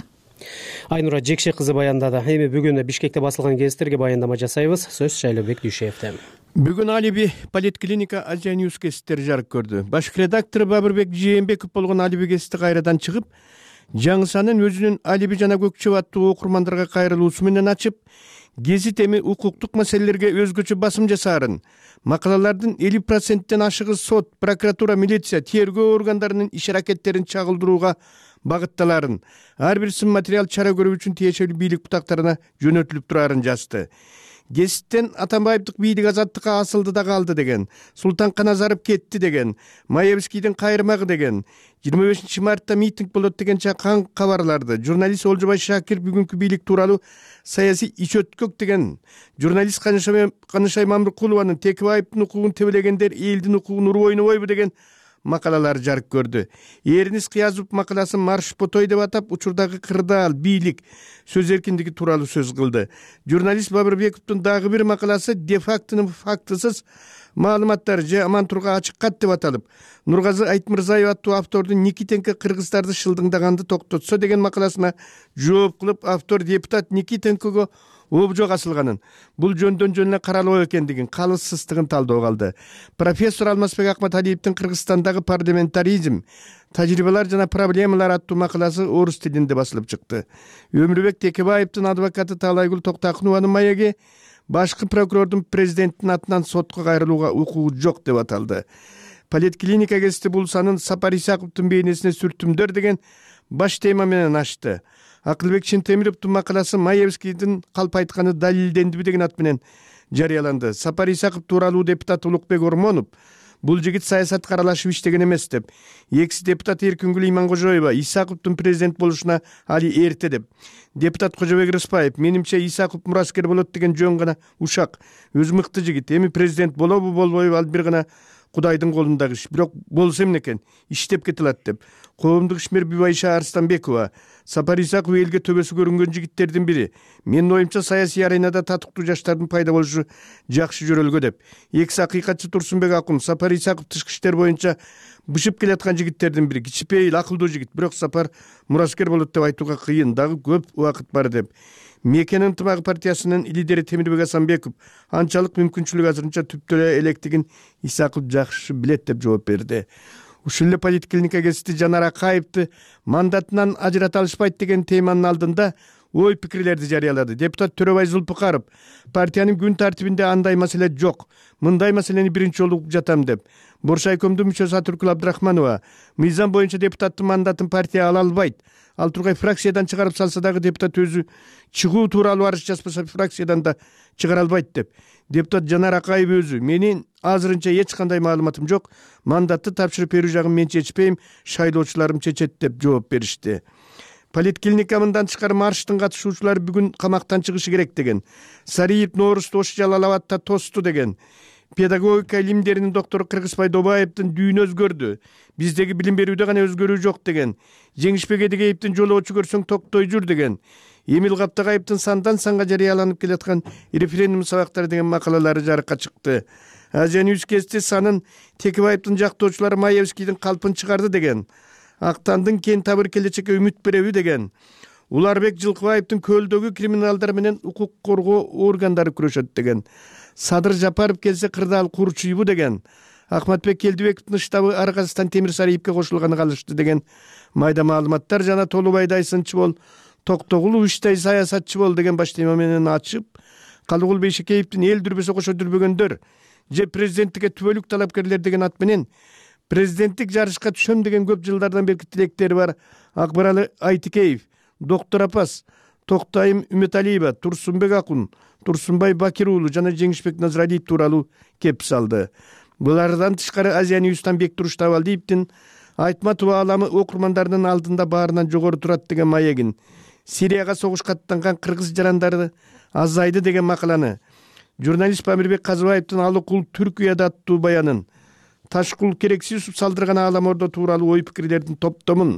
Айнура Жекше кызы баяндады. Эми бүгүн Бишкекте басылган гезиттерге баяндама жасайбыз. Сөз Шайлообек Дүйшеевден. Бүгүн Алиби Политклиника Азия Ньюс гезиттери жарык көрдү. Баш редактор Бабырбек Жээнбеков болгон Алиби гезити кайрадан чыгып, жаңысанын өзүнүн Алиби жана Көкчөбү аттуу окурмандарга кайрылуусу менен ачып, гезит эми укуктук маселелерге өзгөчө басым жасаарын, макалалардын элүү проценттен ашыгы сот, прокуратура, милиция, тергөө органдарынын иш аракеттерин чагылдырууга багытталарын, ар бир сын материал чара көрүү үчүн тиешелүү бийлик бутактарына жөнөтүлүп турарын жазды. Гезиттен Атамбаевдык бийлик азаттыкка асылды да калды деген, Султан Каназаров кетти деген, Маевскийдин кайрымагы деген, жыйырма бешинчи мартта митинг болот деген чакан кабарларды, журналист Олжобай Шакир бүгүнкү бийлик тууралуу саясий ич өткөк деген, журналист Канышай Мамыркулованын Текебаевдин укугун тебелегендер элдин укугун уруп ойнобойбу деген макалалар жарык көрдү. Эринис Кыязов макаласын марш потой деп атап, учурдагы кырдаал, бийлик, сөз эркиндиги тууралуу сөз кылды. Журналист Бабырбековдун дагы бир макаласы де-фактынын фактысыз маалыматтар же Амантурга ачык кат деп аталып, Нургазы Айтмырзаев аттуу автордун Никитенко кыргыздарды шылдыңдаганды токтотсо деген макаласына жооп кылып, автор депутат Никитенкого обжог асылганын, бул жөндөн жөн эле каралуу экендигин, калыссыздыгын талдоо калды. Профессор Алмазбек Акматалиевдин Кыргызстандагы парламентаризм, тажрыйбалар жана проблемалар аттуу макаласы орус тилинде басылып чыкты. Өмүрбек Текебаевдин адвокаты Таалайгүл Токтакунованын маеги башкы прокурордун президенттин атынан сотко кайрылууга укугу жок деп аталды. Политклиника гезити бул санын Сапар Исаковдун бейнесине сүртүмдөр деген баш тема менен ачты. Акылбек Шинтемировдун макаласы Маевскийдин калп айтканы далилдендиби деген ат менен жарыяланды. Сапар Исаков тууралуу депутат Улукбек Ормонов бул жигит саясатка аралашып иштеген эмес деп, экс депутат Эркингүл Имангожоева Исаковдун президент болушуна али эрте деп, депутат Кожобек Рыспаев менимче Исаков мураскер болот деген жөн гана ушак, өзү мыкты жигит, эми президент болобу болбойбу ал бир гана Кудайдын колундагы иш, бирок болсо эмне экен, иштеп кете алат деп. Коомдук ишмер Бибайша Арстанбекова Сапар Исаков элге төбөсү көрүнгөн жигиттердин бири. Менин оюмча саясий аренада татыктуу жаштардын пайда болушу жакшы жөрөлгө деп. Экс акыйкатчы Турсунбек Акун Сапар Исаков тышкы иштер боюнча бышып келаткан жигиттердин бири, кичипейил, акылдуу жигит, бирок Сапар мураскер болот деп айтууга кыйын, дагы көп убакыт бар деп. Мекен ынтымагы партиясынын лидери Темирбек Асанбеков анчалык мүмкүнчүлүк азырынча түптө эле электигин Исаков жакшы билет деп жооп берди. Ушул эле Политклиника гезити Жанар Акаевди мандатынан ажырата алышпайт деген теманын алдында ой пикирлерди жарыялады. Депутат Төрөбай Зулпукаров партиянын күн тартибинде андай маселе жок, мындай маселени биринчи жолу жатам деп. Боршайкомдун мүчөсү Атуркул Абдрахманова мыйзам боюнча депутаттын мандатын партия ала албайт. Ал тургай фракциядан чыгарып салса дагы депутат өзү чыгуу тууралуу арыз жазбаса фракциядан да чыгара албайт деп. Депутат Жанар Акаев өзү менин азырынча эч кандай маалыматым жок, мандатты тапшырып берүү жагын мен чечпейм, шайлоочуларым чечет деп жооп беришти. Политклиника мындан тышкары марштын катышуучулары бүгүн камактан чыгышы керек деген. Сариев Ноорузду Ош Жалалабадта тосту деген. Педагогика илимдеринин доктору Кыргызбай Добаевдин дүйнө өзгөрдү. Биздеги билим берүүдө гана өзгөрүү жок деген. Жеңишбек Эдегеевдин жолу очу көрсөң токтой жүр деген. Эмил Каптагаевдин сандан санга жарыяланып келаткан референдум сабактары деген макалалары жарыкка чыкты. Азия Ньюс гезити санын Текебаевдин жактоочулары Маевскийдин калпын чыгарды деген. Актандын кен табыр келечекке үмүт береби деген. Уларбек Жылкыбаевдин көлдөгү криминалдар менен укук коргоо органдары күрөшөт деген. Садыр Жапаров келсе кырдаал курчуйбу деген. Ахматбек Келдибековдун штабы Аргазстан Темир Сариевке кошулганы калышты деген майда маалыматтар жана Толубайдай сынчы бол, Токтогулуу иштай саясатчы бол деген баш тема менен ачып, Калыгул Бейшекеевдин эл дүрбөсө кошо дүрбөгөндөр же президенттикке түбөлүк талапкерлер деген ат менен президенттик жарышка түшөм деген көп жылдардан берки тилектери бар Акбаралы Айтикеев, Доктор Апас, Токтайым Үмөталиева, Турсунбек Акун, Турсунбай Бакир уулу жана Жеңишбек Назыралиев тууралуу кеп салды. Булардан тышкары Азия Ньюстан Бектуруш Табалдиевдин Айтматов ааламы окурмандарынын алдында баарынан жогору турат деген маегин, Сирияга согушка аттанган кыргыз жарандары азайды деген макаланы, журналист Памирбек Казыбаевдин Алыкул Түркияда аттуу баянын, Ташкул Керексисов салдырган аалам ордо тууралуу ой пикирлердин топтомун,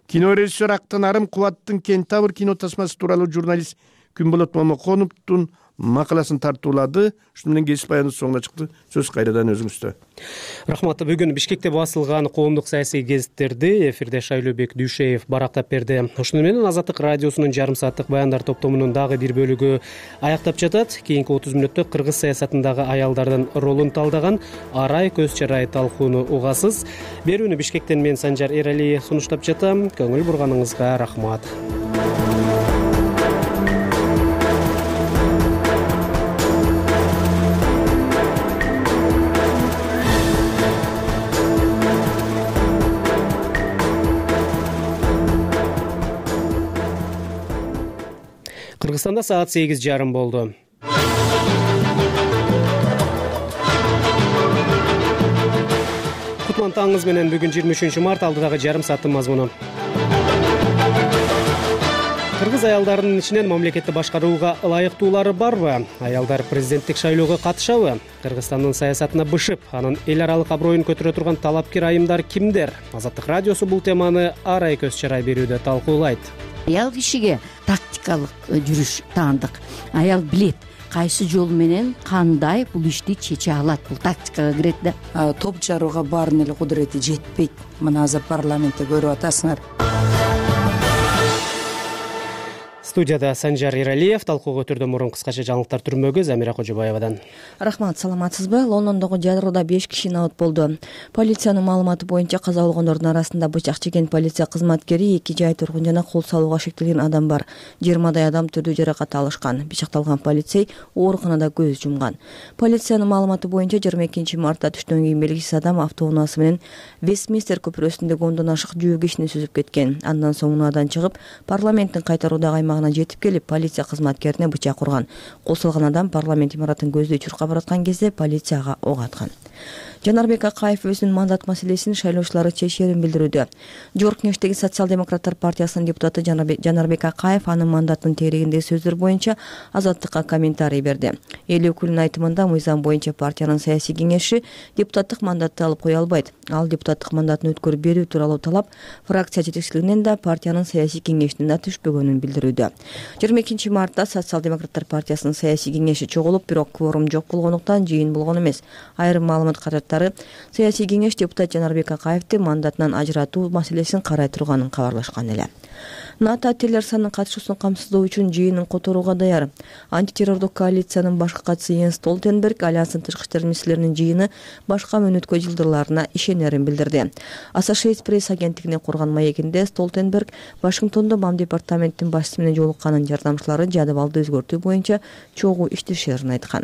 кинорежиссер Актан Арым Кубаттын Кентавр кино тасмасы тууралуу журналист Күнболот Момоконовдун макаласын тартуулады. Ушуну менен кесип баяндын соңуна чыкты. Сөз кайрадан өзүңүздө. Рахмат. Бүгүн Бишкекте басылган коомдук саясий гезиттерди эфирде Шайлообек Дүйшеев барактап берди. Ушуну менен Азаттык радиосунун жарым сааттык баяндар топтомунун дагы бир бөлүгү аяктап жатат. Кийинки отуз мүнөттө кыргыз саясатындагы аялдардын ролун талдаган арай көз чарай талкууну угасыз. Берүүнү Бишкектен мен Санжар Эралиев сунуштап жатам. Көңүл бурганыңызга рахмат. Кыргызстанда саат сегиз жарым болду. Кутман таңыңыз менен бүгүн жыйырма үчүнчү март алдыдагы жарым сааттын мазмуну. Кыргыз аялдарынын ичинен мамлекетти башкарууга ылайыктуулары барбы? Аялдар президенттик шайлоого катышабы? Кыргызстандын саясатына бышып, анын эл аралык аброюн көтөрө турган талапкер айымдар кимдер? Азаттык радиосу бул теманы арай көз чарай берүүдө талкуулайт. Аял кишиге тактикалык жүрүш таандык. Аял билет кайсы жол менен кандай бул ишти чече алат. Бул тактикага кирет да. Топ жарууга баардын эле кудурети жетпейт. Мына азыр парламентте көрүп атасыңар. Студияда Санжар Эралиев, талкууга өтөрдөн мурун кыскача жаңылыктар түрмөгү Замира Кожобаевадан. Рахмат, саламатсызбы? Лондондогу жадыроодо беш киши набыт болду. Полициянын маалыматы боюнча каза болгондордун арасында бычак чеккен полиция кызматкери, эки жай тургун жана кол салууга шектелген адам бар. жыйырмадай адам түрдүү жаракат алышкан. Бычакталган полицей ооруканада көз жумган. Полициянын маалыматы боюнча жыйырма экинчи мартта түштөн кийин белгисиз адам автоунаасы менен Вестминстер көпүрөсүндөгү ондон ашык жөө кишини сүзүп кеткен. Андан соң унаадан чыгып, парламенттин кайтаруудагы аймагына жетип келип, полиция кызматкерине бычак урган. Кол салган адам парламент имаратын көздөй чуркап бараткан кезде полицияга ок аткан. Жанарбек Акаев өзүнүн мандат маселесин шайлоочулары чечерин билдирүүдө. Жогорку кеңештеги Социал-демократтар партиясынын депутаты Жанарбек Акаев анын мандатынын тегерегиндеги сөздөр боюнча Азаттыкка комментарий берди. Эл өкүлүнүн айтымында мыйзам боюнча партиянын саясий кеңеши депутаттык мандатты алып кое албайт. Ал депутаттык мандатын өткөрүп берүү тууралуу талап фракция жетекчилигинен да партиянын саясий кеңешине да түшпөгөнүн билдирүүдө. жыйырма экинчи мартта Социал-демократтар партиясынын саясий кеңеши чогулуп, бирок кворум жок болгондуктан жыйын болгон эмес. Айрым маалымат каражаттары саясий кеңеш депутат Жанарбек Акаевди мандатынан ажыратуу маселесин карай турганын кабарлашкан эле. НАТО Тиллерсонун катышуусун камсыздоо үчүн жыйынын которууга даяр. Антитеррордук коалициянын башкы катчысы Йенс Столтенберг Альянстын тышкы иштер министрлеринин жыйыны башка мөөнөткө жылдырларына ишенерин билдирди. Associated Press агенттигине курган маегинде Столтенберг Вашингтондо МАМ департаменттин башчысы менен жолукканын жардамчылары жадыбалды өзгөртүү боюнча чогуу иштешерин айткан.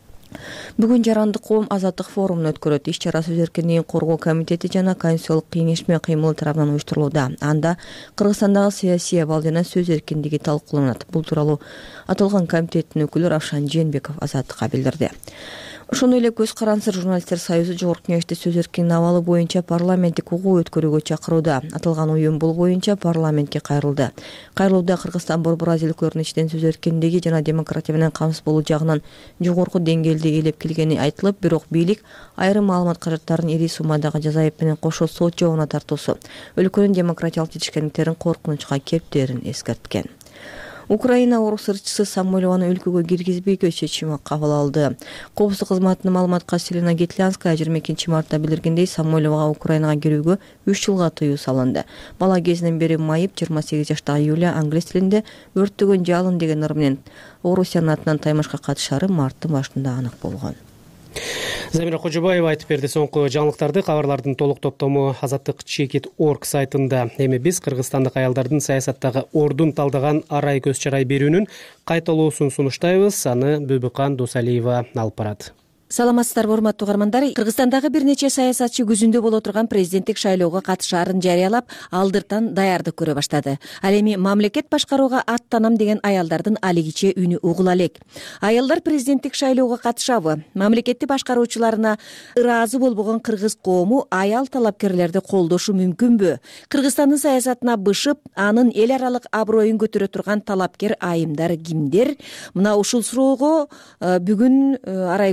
Бүгүн жарандык коом азаттык форумун өткөрөт. Иш-чара сөз эркиндигин коргоо комитети жана Конституциялык кеңешме кыймыл тарабынан уюштурулууда. Анда Кыргызстандагы саясий абал жана сөз эркиндиги талкууланат. Бул тууралуу аталган комитеттин өкүлү Равшан Жээнбеков Азаттыкка билдирди. Ошондой эле Көз карансыр журналисттер союзу жогорку кеңеште сөз эркиндигинин абалы боюнча парламенттик угуу өткөрүүгө чакырууда. Аталган уюм бул боюнча парламентке кайрылды. Кайрылууда Кыргызстан борбор азия өлкөлөрүнүн ичинен сөз эркиндиги жана демократия менен камсыз болуу жагынан жогорку деңгээлде ээлеп келгени айтылып, бирок бийлик айрым маалымат каражаттарын ири суммадагы жаза айып менен кошо сот жообуна тартуусу өлкөнүн демократиялык жетишкендиктерин коркунучка кептээрин эскерткен. Украина орус ырчысы Самойлованы өлкөгө киргизбөйгө чечим кабыл алды. Коопсуздук кызматынын маалыматка Селена Гетлянская жыйырма экинчи мартта билдиргендей, Самойловага Украинага кирүүгө үч жылга тыюу салынды. Бала кезинен бери майып жыйырма сегиз жаштагы Юлия англис тилинде өрттөгөн жалын деген ыр менен Орусиянын атынан таймашка катышары марттын башында анык болгон. Замира Кожобаева айтып берди. Соңку жаңылыктарды кабарлардын толук топтому азаттык чекит точка орг сайтында. Эми биз кыргызстандык аялдардын саясаттагы ордун талдаган арай көз чарай берүүнүн кайталоосун сунуштайбыз. Аны Бүбүкан Досалиева алып барат. Саламатсыздарбы, урматтуу угармандар. Кыргызстандагы бир нече саясатчы күзүндө боло турган президенттик шайлоого катышаарын жарыялап, алдыртан даярдык көрө баштады. Ал эми мамлекет башкарууга аттанам деген аялдардын алигиче үнү угула элек. Аялдар президенттик шайлоого катышабы? Мамлекетти башкаруучуларына ыраазы болбогон кыргыз коому аял талапкерлерди колдошу мүмкүнбү? Кыргызстандын саясатына бышып, анын эл аралык аброюн көтөрө турган талапкер айымдар кимдер? Мына ушул суроого бүгүн арай көз чарай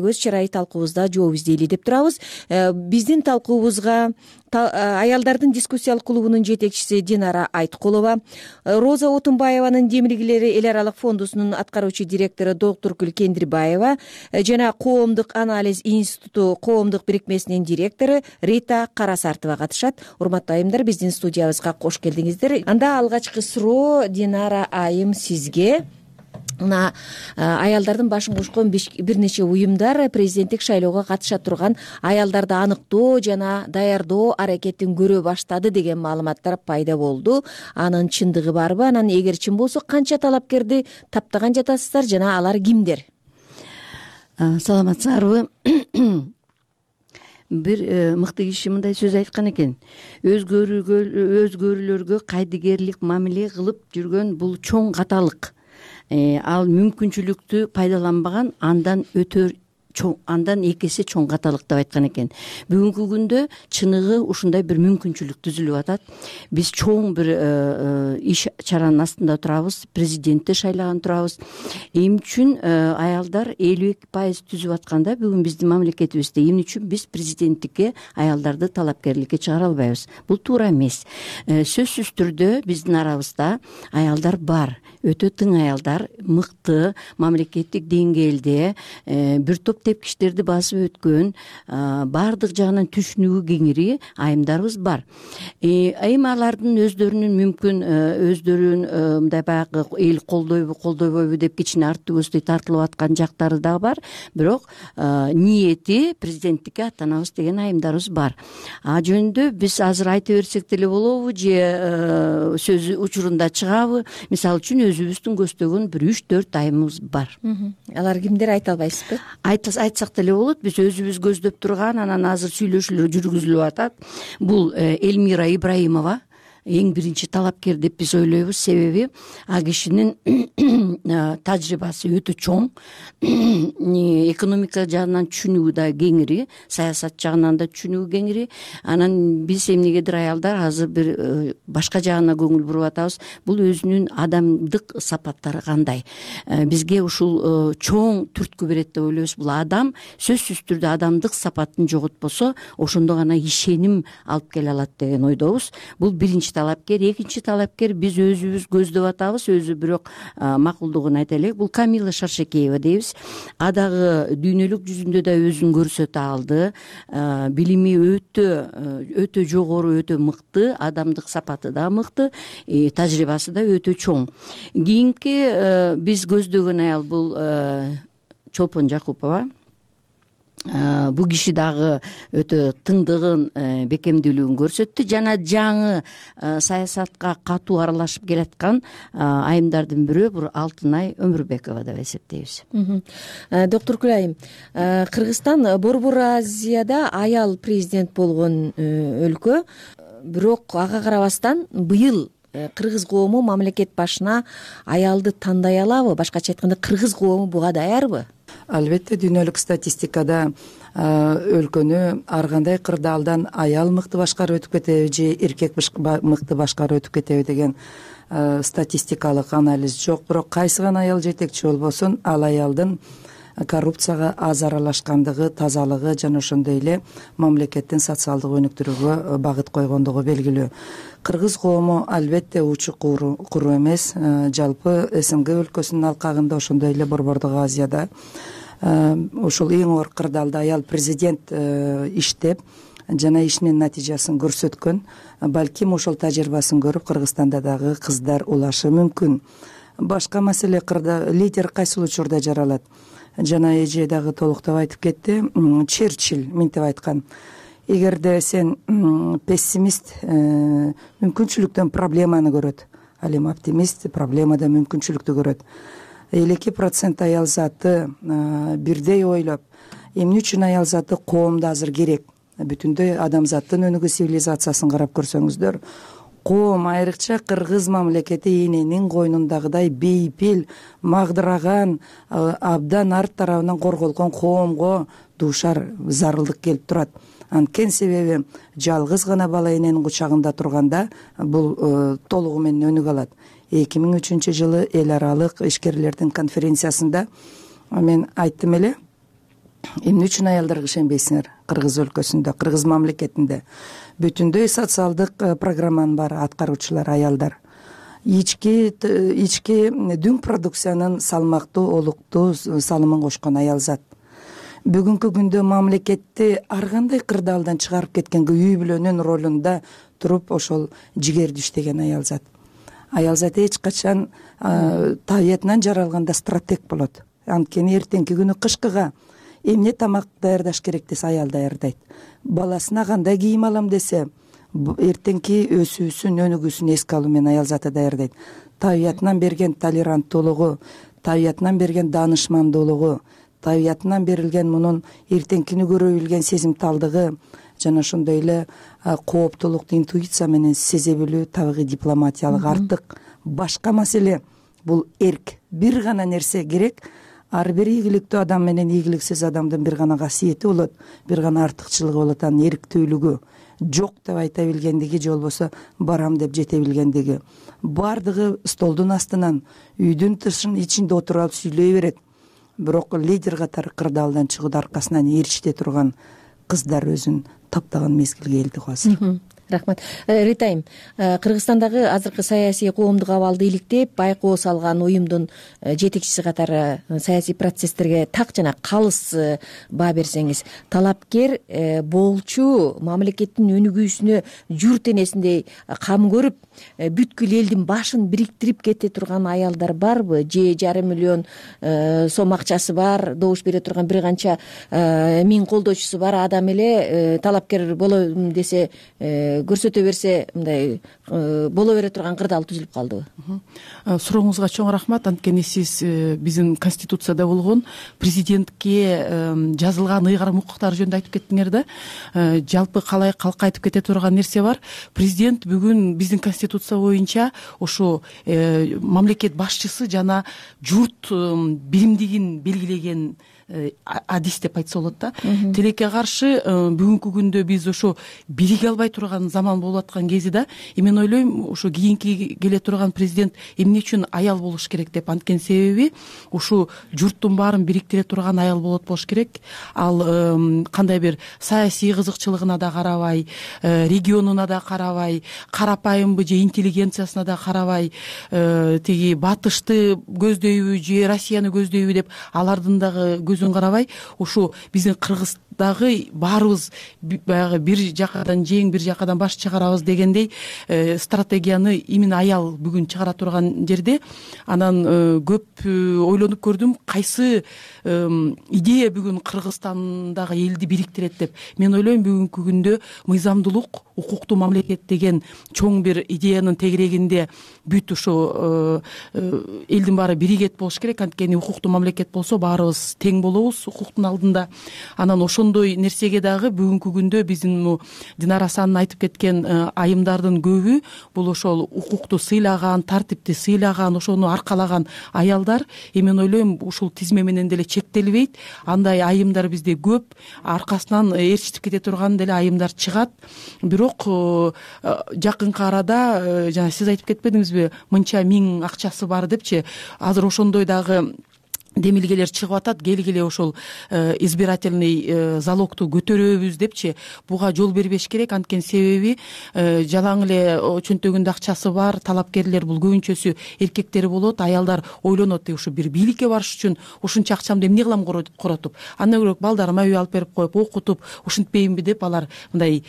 ушундай талкуубузда жооп издейли деп турабыз. Биздин талкуубузга аялдардын дискуссиялык клубунун жетекчиси Динара Айткулова, Роза Отунбаеванын демилгилери эл аралык фондусунун аткаруучу директору Доктургүл Кендирбаева жана Коомдук анализ институту коомдук бирикмесинин директору Рита Карасартова катышат. Урматтуу айымдар, биздин студиябызга кош келдиңиздер. Анда алгачкы суроо Динара айым сизге. Мына аялдардын башын кошкон бир нече уюмдар президенттик шайлоого катыша турган аялдарды аныктоо жана даярдоо аракетин көрө баштады деген маалыматтар пайда болду. Анын чындыгы барбы? Анан эгер чын болсо канча талапкерди таптаган жатасыздар жана алар кимдер? Саламатсыздарбы? Бир мыкты киши мындай сөз айткан экен. Өзгөрүүлөргө кайдыгерлик мамиле кылып жүргөн бул чоң каталык. Ал мүмкүнчүлүктү пайдаланбаган андан өтөр андан эки эсе чоң каталык деп айткан экен. Бүгүнкү күндө чыныгы ушундай бир мүмкүнчүлүк түзүлүп атат. Биз чоң бир иш чаранын астында турабыз, президентти шайлаган турабыз. Эмне үчүн аялдар элүү эки пайыз түзүп атканда бүгүн биздин мамлекетибизде эмне үчүн биз президенттикке аялдарды талапкерликке чыгара албайбыз? Бул туура эмес. Сөзсүз түрдө биздин арабызда аялдар бар. Өтө тың аялдар, мыкты, мамлекеттик деңгээлде бир топ тепкичтерди басып өткөн, баардык жагынан түшүнүгү кеңири айымдарыбыз бар. Айым алардын өздөрүнүн мүмкүн өздөрүн мындай баягы эл колдойбу, колдойбойбу деп кичине артты көздөй тартылып аткан жактары да бар. Бирок ниети президенттикке аттанабыз деген айымдарыбыз бар. А жөнүндө биз азыр айта берсек деле болобу же сөз учурунда чыгабы? Мисалы үчүн өзүбүздүн көздөгөн бир үч төрт айымыбыз бар. Алар кимдер айта албайсызбы? Айтсак деле болот. Биз өзүбүз көздөп турган, анан азыр сүйлөшүүлөр жүргүзүлүп атат. Бул Элмира Ибраимова эң биринчи талапкер деп биз ойлойбуз. Себеби а кишинин тажрыйбасы өтө чоң, экономика жагынан түшүнүгү да кеңири, саясат жагынан да түшүнүгү кеңири. Анан биз эмнегедир аялдар азыр бир башка жагына көңүл буруп атабыз. Бул өзүнүн адамдык сапаттары кандай? Бизге ушул чоң түрткү берет деп ойлойбуз. Бул адам сөзсүз түрдө адамдык сапатын жоготпосо, ошондо гана ишеним алып келе алат деген ойдобуз. Бул биринчи талапкер. Экинчи талапкер биз өзүбүз көздөп атабыз, өзү бирок макулдугун айта элек. Бул Камила Шаршекеева дейбиз. Адагы дүйнөлүк жүзүндө да өзүн көрсөтө алды. Билими өтө өтө жогору, өтө мыкты, адамдык сапаты да мыкты, тажрыйбасы да өтө чоң. Кийинки биз көздөгөн аял бул Чолпон Жакупова. Бул киши дагы өтө тыңдыгын, бекемдүүлүгүн көрсөттү жана жаңы саясатка катуу аралашып келаткан айымдардын бирөө бул Алтынай Өмүрбекова деп эсептейбиз. Доктор Айым, Кыргызстан Борбор Азияда аял президент болгон өлкө, бирок ага карабастан быйыл кыргыз коому мамлекет башына аялды тандай алабы? Башкача айтканда, кыргыз коому буга даярбы? Албетте, дүйнөлүк статистикада өлкөнү ар кандай кырдаалдан аял мыкты башкарып өтүп кетеби же эркек мыкты башкарып өтүп кетеби деген статистикалык анализ жок. Бирок кайсы гана аял жетекчи болбосун, ал аялдын коррупцияга аз аралашкандыгы, тазалыгы жана ошондой эле мамлекеттин социалдык өнүктүрүүгө багыт койгондугу белгилүү. Кыргыз коому албетте учу куру эмес, жалпы СНГ өлкөсүнүн алкагында, ошондой эле Борбордук Азияда ушул эң оор кырдаалда аял президент иштеп жана ишинин натыйжасын көрсөткөн. Балким ошол тажрыйбасын көрүп Кыргызстанда дагы кыздар улашы мүмкүн. Башка маселе, лидер кайсыл учурда жаралат? Жана эже дагы толуктап айтып кетти. Черчилль мынтип айткан: эгерде сен пессимист мүмкүнчүлүктөн проблеманы көрөт, ал эми оптимист проблемадан мүмкүнчүлүктү көрөт. элүү эки процент аял заты бирдей ойлоп, эмне үчүн аял заты коомдо азыр керек? Бүтүндөй адамзаттын өнүгүү цивилизациясын карап көрсөңүздөр, коом, айрыкча кыргыз мамлекети эненин койнундагыдай бейпил, магдыраган, абдан арт тарабынан корголгон коомго дуушар зарылдык келип турат. Анткени себеби жалгыз гана бала эненин кучагында турганда бул толугу менен өнүгө алат. эки миң үчүнчү жылы эл аралык ишкерлердин конференциясында мен айттым эле, эмне үчүн аялдарга ишенбейсиңер? Кыргыз өлкөсүндө, кыргыз мамлекетинде бүтүндөй социалдык программанын баары аткаруучулар аялдар. ички ички дүң продукциянын салмактуу олуктуу салымын кошкон аял зат. Бүгүнкү күндө мамлекетти ар кандай кырдаалдан чыгарып кеткенге үй бүлөнүн ролунда туруп ошол жигерди иштеген аял зат. Аял зат эч качан табиятынан жаралганда стратег болот. Анткени эртеңки күнү кышкыга эмне тамак даярдаш керек десе аял даярдайт. Баласына кандай кийим алам десе эртеңки өсүүсүн, өнүгүүсүн эске алуу менен аял заты даярдайт. Табиятынан берген толеранттуулугу, табиятынан берген даанышмандуулугу, табиятынан берилген мунун эртеңкини көрө билген сезимталдыгы жана ошондой эле кооптуулукту интуиция менен сезе билүү табигый дипломатиялык артык. Башка маселе бул эрк. Бир гана нерсе керек. Ар бир ийгиликтүү адам менен ийгиликсиз адамдын бир гана касиети болот, бир гана артыкчылыгы болот, анын эрктүүлүгү. Жок деп айта билгендиги же болбосо барам деп жете билгендиги. Бардыгы столдун астынан, үйдүн тышын ичинде отуруп алып сүйлөй берет. Бирок лидер катары кырдаалдан чыгууда аркасынан ээрчите турган кыздар өзүн таптаган мезгил келди го азыр. Рахмат. Ритайым, Кыргызстандагы азыркы саясий коомдук абалды иликтеп, байкоо салган уюмдун жетекчиси катары саясий процесстерге так жана калыс баа берсеңиз, талапкер болчу мамлекеттин өнүгүүсүнө журт энесиндей кам көрүп, бүткүл элдин башын бириктирип кете турган аялдар барбы? Же жарым миллион сом акчасы бар, добуш бере турган бир канча миң колдоочусу бар адам эле талапкер болом десе көрсөтө берсе мындай боло бере турган кырдаал түзүлүп калдыбы? Сурооңузга чоң рахмат. Анткени сиз биздин конституцияда болгон президентке жазылган ыйгарым укуктар жөнүндө айтып кеттиңер да. Жалпы калай калкка айтып кете турган нерсе бар. Президент бүгүн биздин конституция боюнча ошо мамлекет башчысы жана журт биримдигин белгилеген адис деп айтса болот да. Тилекке каршы бүгүнкү күндө биз ошо бириге албай турган заман болуп аткан кези да. Мен ойлойм, ошо кийинки келе турган президент эмне үчүн аял болуш керек деп. Анткени себеби ушу журттун баарын бириктире турган аял болот болуш керек. Ал кандай бир саясий кызыкчылыгына да карабай, регионуна да карабай, карапайымбы же интеллигенциясына да карабай, тиги батышты көздөйбү же Россияны көздөйбү деп алардын дагы көзүн карабай, ушу биздин Кыргыздагы баарыбыз баягы бир жакадан жең, бир жакадан баш чыгарабыз дегендей стратегияны именно аял бүгүн чыгара турган жерде. Анан көп ойлонуп көрдүм, кайсы идея бүгүн Кыргызстандагы элди бириктирет деп. Мен ойлойм, бүгүнкү күндө мыйзамдуулук, укуктуу мамлекет деген чоң бир идеянын тегерегинде бүт ошо элдин баары биригет болуш керек. Анткени укуктуу мамлекет болсо баарыбыз тең болобуз укуктун алдында. Анан ошондой нерсеге дагы бүгүнкү күндө биздин Динара Асанын айтып кеткен айымдардын көбү бул ошол укукту сыйлаган, тартипти сыйлаган, ошону аркалаган аялдар. Мен ойлойм, ушул тизме менен деле чектелбейт. Андай айымдар бизде көп, аркасынан ээрчитип кете турган деле айымдар чыгат. Бирок жакынкы арада жана сиз айтып кетпедиңизби, мынча миң акчасы бар депчи, азыр ошондой дагы демилгелер чыгып атат. Келгиле ошол избирательный залогту көтөрөбүз депчи, буга жол бербеш керек. Анткени себеби жалаң эле чөнтөгүндө акчасы бар талапкерлер бул көбүнчөсү эркектер болот. Аялдар ойлонот, ушу бир бийликке барыш үчүн ушунча акчамды эмне кылам коротуп, андан көрө балдарыма үй алып берип коюп, окутуп ушинтпейинби деп алар мындай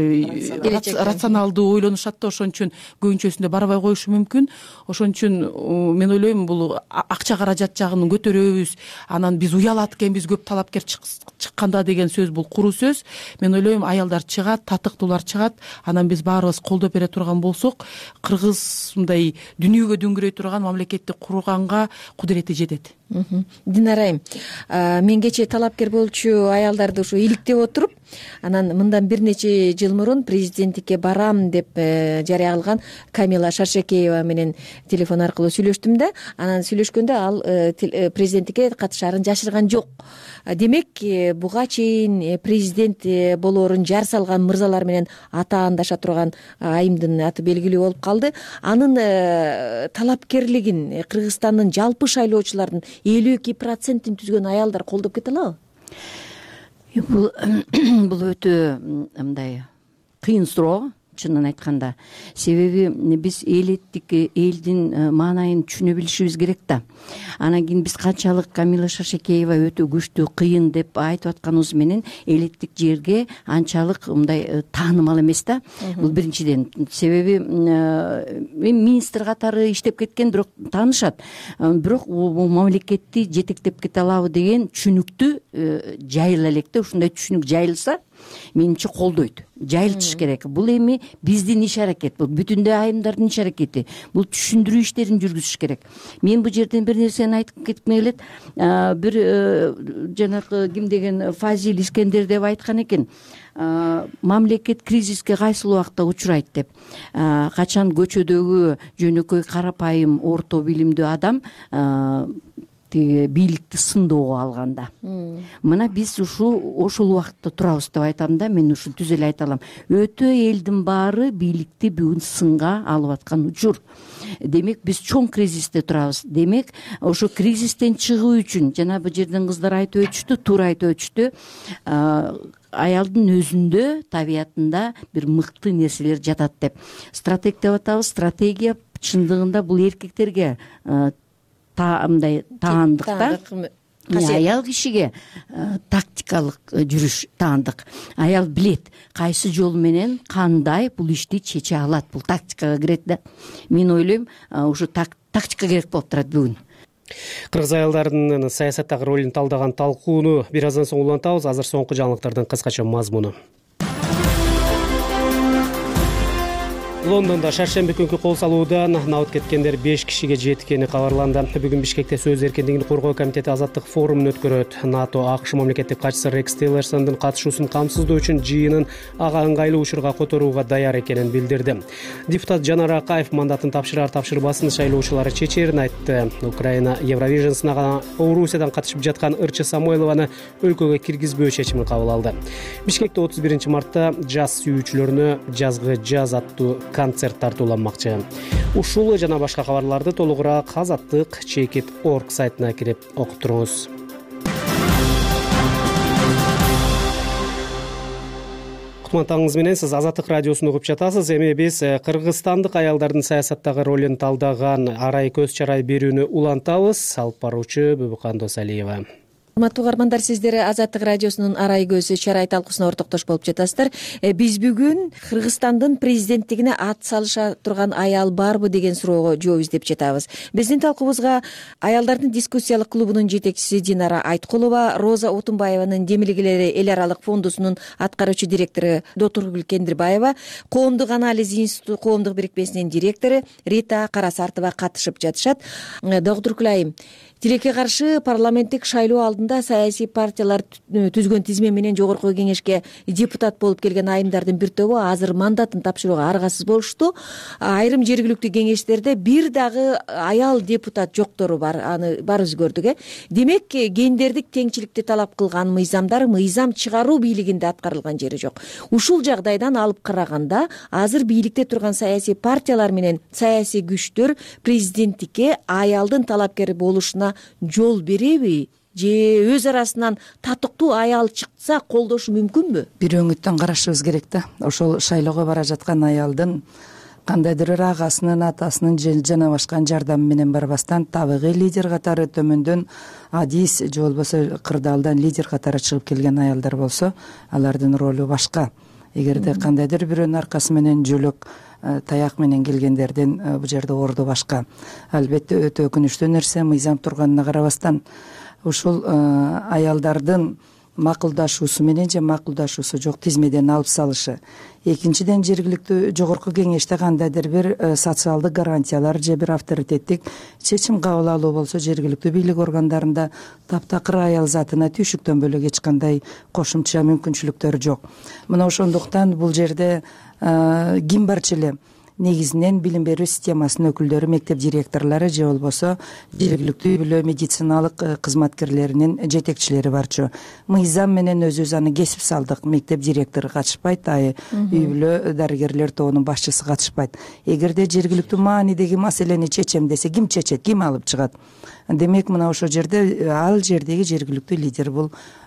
рационалдуу ойлонушат да. Ошон үчүн көбүнчөсүндө барбай коюшу мүмкүн. Ошон үчүн мен ойлойм, бул акча каражат жагын көтөрөбүз, анан биз уялат экенбиз көп талапкер чыкканда деген сөз бул куру сөз. Мен ойлойм, аялдар чыгат, татыктуулар чыгат. Анан биз баарыбыз колдоп бере турган болсок, Кыргыз мындай дүйнөгө дөңгөрөй турган мамлекетти курганга кудурети жетет. Динарайым, мен кечээ талапкер болчу аялдарды ушу иликтеп отуруп, анан мындан бир нече жыл мурун президенттикке барам деп жарыя кылган Камила Шаршекеева менен телефон аркылуу сүйлөштүм да. Анан сүйлөшкөндө ал президенттикке катышаарын жашырган жок. Демек, буга чейин президент болоорун жар салган мырзалар менен атаандаша турган айымдын аты белгилүү болуп калды. Анын талапкерлигин Кыргызстандын жалпы шайлоочулардын элүү эки процентин түзгөн аялдар колдоп кете алабы? бул бул өтө мындай кыйын суроо чынын айтканда. Себеби биз элеттик элдин маанайын түшүнө билишибиз керек да. Анан кийин биз канчалык Камила Шашекеева өтө күчтүү кыйын деп айтып атканыбыз менен элеттик жерге анчалык мындай таанымал эмес да. Бул биринчиден. Себеби министр катары иштеп кеткен, бирок таанышат. Бирок бул мамлекетти жетектеп кете алабы деген түшүнүктү жайыла элек да. Ушундай түшүнүк жайылса, менимче колдойт, жайылтыш керек. Бул эми биздин иш аракет, бул бүтүндөй айымдардын иш аракети. Бул түшүндүрүү иштерин жүргүзүш керек. Мен бул жерден бир нерсени айтып кетким келет. Бир жанагы ким деген Фазил Искендер деп айткан экен. Мамлекет кризиске кайсыл убакта учурайт деп. Качан көчөдөгү жөнөкөй карапайым орто билимдүү адам бийликти сындоого алганда. Мына биз ушу ошол убакытта турабыз деп айтам да, мен ушу түз эле айта алам. Өтө элдин баары бийликти бүгүн сынга алып аткан учур. Демек биз чоң кризисте турабыз. Демек ошо кризистен чыгуу үчүн жана бул жерден кыздар айтып өтүштү, туура айтып өтүштү. Аялдын өзүндө, табиятында бир мыкты нерселер жатат деп. Стратег деп атабыз. Стратегия чындыгында бул эркектерге мындай таандык да. Аял кишиге тактикалык жүрүш таандык. Аял билет кайсы жол менен кандай бул ишти чече алат. Бул тактикага кирет да. Мен ойлойм, ушу тактика керек болуп турат бүгүн. Кыргыз аялдарынын саясаттагы ролун талдаган талкууну бир аздан соң улантабыз. Азыр соңку жаңылыктардын кыскача мазмуну. Лондонда шаршемби күнкү кол салуудан набыт кеткендер беш кишиге жеткени кабарланды. Бүгүн Бишкекте сөз эркиндигин коргоо комитети азаттык форумун өткөрөт. НАТО АКШ мамлекеттик катчысы Рекс Тиллерсондун катышуусун камсыздоо үчүн жыйынын ага ыңгайлуу учурга которууга даяр экенин билдирди. Депутат Жанар Акаев мандатын тапшырар тапшырбасын шайлоочулары чечерин айтты. Украина Евровижн сынагына Орусиядан катышып жаткан Ырчы Самойлованы өлкөгө киргизбөө чечимин кабыл алды. Бишкекте отуз биринчи мартта жаз сүйүүчүлөрүнө жазгы жаз аттуу концерт тартууланмакчы. Ушул жана башка кабарларды толугураак азаттык чекит точка орг сайтына кирип окуп туруңуз. Кутман менен сиз Азаттык радиосун угуп жатасыз. Эми биз кыргызстандык аялдардын саясаттагы ролун талдаган арай көз чарай берүүнү улантабыз. Алып баруучу Бүбүкан Досалиева. Урматтуу угармандар, сиздер Азаттык радиосунун арай көзү чарай талкуусуна ортоктош болуп жатасыздар. Биз бүгүн Кыргызстандын президенттигине ат салыша турган аял барбы деген суроого жооп издеп жатабыз. Биздин талкуубузга аялдардын дискуссиялык клубунун жетекчиси Динара Айткулова, Роза Отунбаеванын Демилгелери эл аралык фондусунун аткаруучу директору Дотургүл Кендирбаева, Коомдук анализ институту коомдук бирикмесинин директору Рита Карасартова катышып жатышат. Доктур Айым, тилекке каршы парламенттик шайлоо алдында саясий партиялар түзгөн тизме менен жогорку кеңешке депутат болуп келген айымдардын бир тобу азыр мандатын тапшырууга аргасыз болушту. Айрым жергиликтүү кеңештерде бир дагы аял депутат жоктору бар, аны барыбыз көрдүк. э Демек, гендердик теңчиликти талап кылган мыйзамдар мыйзам чыгаруу бийлигинде аткарылган жери жок. Ушул жагдайдан алып караганда, азыр бийликте турган саясий партиялар менен саясий күчтөр президенттикке аялдын талапкер болушуна жол береби же өз арасынан татыктуу аял чыкса колдошу мүмкүнбү? Бир өңүттөн карашыбыз керек да. Ошол шайлоого бара жаткан аялдын кандайдыр бир агасынын, атасынын жана башка жардамы менен барбастан табигый лидер катары төмөндөн адис же болбосо кырдаалдан лидер катары чыгып келген аялдар болсо, алардын ролу башка. Эгерде кандайдыр бирөөнүн аркасы менен жөлөк таяк менен келгендердин бул жерде орду башка. Албетте өтө өкүнүчтүү нерсе, мыйзам турганына карабастан ушул аялдардын макулдашуусу менен же макулдашуусу жок тизмеден алып салышы. Экинчиден, жергиликтүү жогорку кеңеште кандайдыр бир социалдык гарантиялар же бир авторитеттик чечим кабыл алуу болсо, жергиликтүү бийлик органдарында таптакыр аял затына түйшүктөн бөлөк эч кандай кошумча мүмкүнчүлүктөр жок. Мына ошондуктан бул жерде ким барчу эле? Негизинен билим берүү системасынын өкүлдөрү, мектеп директорлору же болбосо жергиликтүү үй бүлө медициналык кызматкерлеринин жетекчилери барчу. Мыйзам менен өзүбүз аны кесип салдык. Мектеп директору катышпайт, ай үй бүлө дарыгерлер тобунун башчысы катышпайт. Эгерде жергиликтүү маанидеги маселени чечем десе, ким чечет, ким алып чыгат? Демек, мына ошол жерде ал жердеги жергиликтүү лидер бул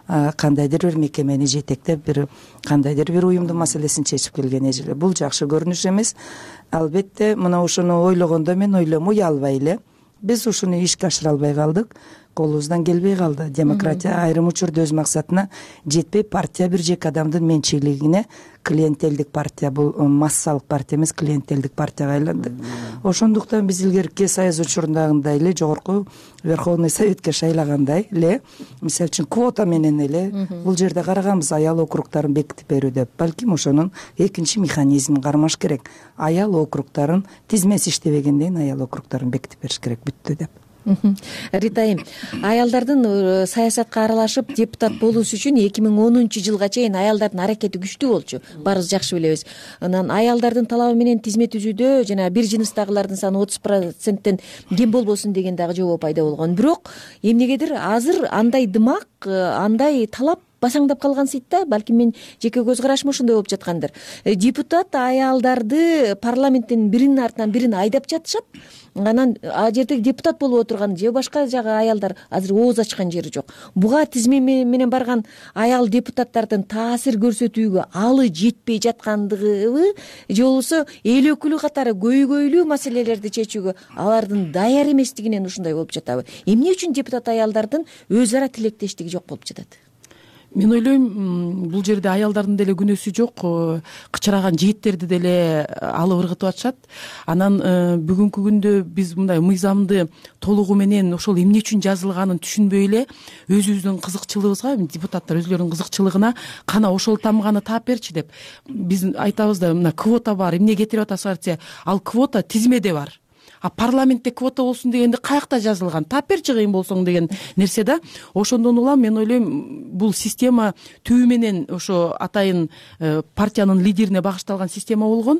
кандайдыр бир мекемени жетектеп бир кандайдыр бир уюмдун маселесин чечип келген эже эле. Бул жакшы көрүнүш эмес. Албетте мына ушуну ойлогондо мен ойлойм уялбай эле биз ушуну ишке ашыра албай калдык, колубуздан келбей калды. Демократия айрым учурда өз максатына жетпей, партия бир жеке адамдын менчиктилигине, клиентелдик партия, бул массалык партия эмес, клиентелдик партияга айланды. Ошондуктан биз илгерки союз учурундагындай эле жогорку Верховный Советке шайлагандай эле, мисалы үчүн квота менен эле бул жерде караганбыз, аял округдарын бекитип берүү деп. Балким ошонун экинчи механизмин кармаш керек. Аял округдарын тизмеси иштебегенден аял округдарын бекитип бериш керек, бүттү деп. Ритайым, аялдардын саясатка аралашып депутат болуусу үчүн эки миң онунчу жылга чейин аялдардын аракети күчтүү болчу. Баарыбыз жакшы билебиз. Анан аялдардын талабы менен тизме түзүүдө жана бир жыныстагылардын саны отуз проценттен кем болбосун деген дагы жобо пайда болгон. Бирок эмнегедир азыр андай дымак, андай талап басаңдап калгансыйт да. Балким мен жеке көз карашым ошондой болуп жаткандыр. Депутат аялдарды парламенттин биринин артынан бирин айдап жатышат. Анан а жерде депутат болуп отурган же башка жагы аялдар азыр ооз ачкан жери жок. Буга тизме менен барган аял депутаттардын таасир көрсөтүүгө алы жетпей жаткандыгыбы же болбосо эл өкүлү катары көйгөйлүү маселелерди чечүүгө алардын даяр эместигинен ушундай болуп жатабы? Эмне үчүн депутат аялдардын өз ара тилектештиги жок болуп жатат? Мен ойлойм, бул жерде аялдардын деле күнөөсү жок, кычыраган жигиттерди деле алып ыргытып атышат. Анан бүгүнкү күндө биз мындай мыйзамды толугу менен ошол эмне үчүн жазылганын түшүнбөй эле өзүбүздүн кызыкчылыгыбызга, депутаттар өзүлөрүнүн кызыкчылыгына кана ошол тамганы таап берчи деп биз айтабыз да, мына квота бар, эмне кетирип атасыңар десе, ал квота тизмеде бар. А парламентте квота болсун дегенде каякта жазылган? Таап берчи кыйын болсоң деген нерсе да. Ошондон улам мен ойлойм, бул система түбү менен ошо атайын партиянын лидерине багышталган система болгон.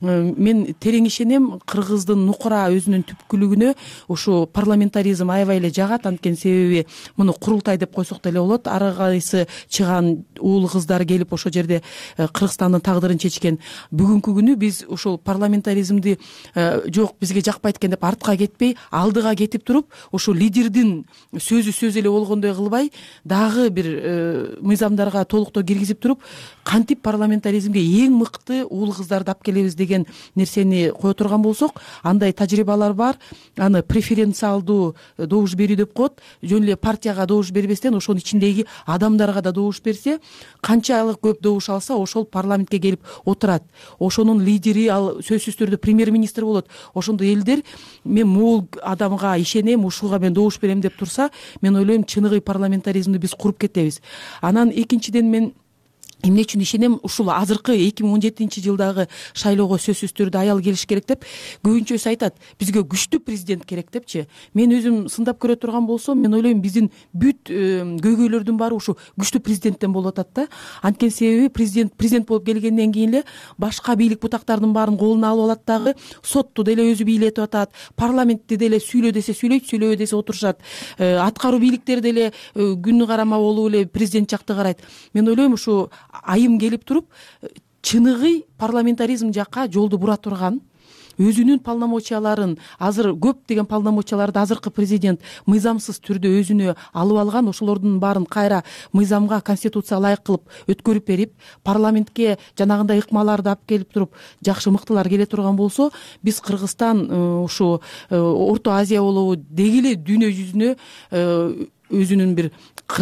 Мен терең ишенем, кыргыздын нукура өзүнүн түпкүлүгүнө ошо парламентаризм аябай эле жагат. Анткени себеби муну курултай деп койсок деле болот. Ар кайсы чыган уул кыздар келип ошол жерде Кыргызстандын тагдырын чечкен. Бүгүнкү күнү биз ошол парламентаризмди жок бизге жакпайт экен деп артка кетпей, алдыга кетип туруп, ошо лидердин сөзү сөз эле болгондой кылбай, дагы бир мыйзамдарга толуктоо киргизип туруп, кантип парламентаризмге эң мыкты уул кыздарды алып келебиз деген нерсени кое турган болсок, андай тажрыйбалар бар. Аны преференциалдуу добуш берүү деп коет. Жөн эле партияга добуш бербестен, ошонун ичиндеги адамдарга да добуш берсе, канчалык көп добуш алса, ошол парламентке келип отурат. Ошонун лидери ал сөзсүз түрдө премьер-министр болот. Ошондой элдер мен могул адамга ишенем, ушуга мен добуш берем деп турса, мен ойлойм, чыныгы парламентаризмди биз куруп кетебиз. Анан экинчиден мен эмне үчүн ишенем, ушул азыркы эки миң он жетинчи жылдагы шайлоого сөзсүз түрдө аял келиш керек деп көбүнчөсү айтат. Бизге күчтүү президент керек депчи. Мен өзүм сындап көрө турган болсом, мен ойлойм, биздин бүт көйгөйлөрдүн баары ушу күчтүү президенттен болуп атат да. Анткени себеби президент президент болуп келгенден кийин эле башка бийлик бутактардын баарын колуна алып алат, дагы сотту деле өзү бийлетип атат, парламентти деле сүйлө десе сүйлөйт, сүйлөбө десе отурушат. Аткаруу бийликтер деле күнү карама болуп эле президент жакты карайт. Мен ойлойм, ушу айым келип туруп, чыныгы парламентаризм жакка жолду бура турган, өзүнүн полномочияларын, азыр көп деген полномочияларды азыркы президент мыйзамсыз түрдө өзүнө алып алган, ошолордун баарын кайра мыйзамга, конституцияга ылайык кылып өткөрүп берип, парламентке жанагындай ыкмаларды алып келип туруп, жакшы мыктылар келе турган болсо, биз Кыргызстан ушу Орто Азия болобу, деги эле дүйнө жүзүнө өзүнүн бир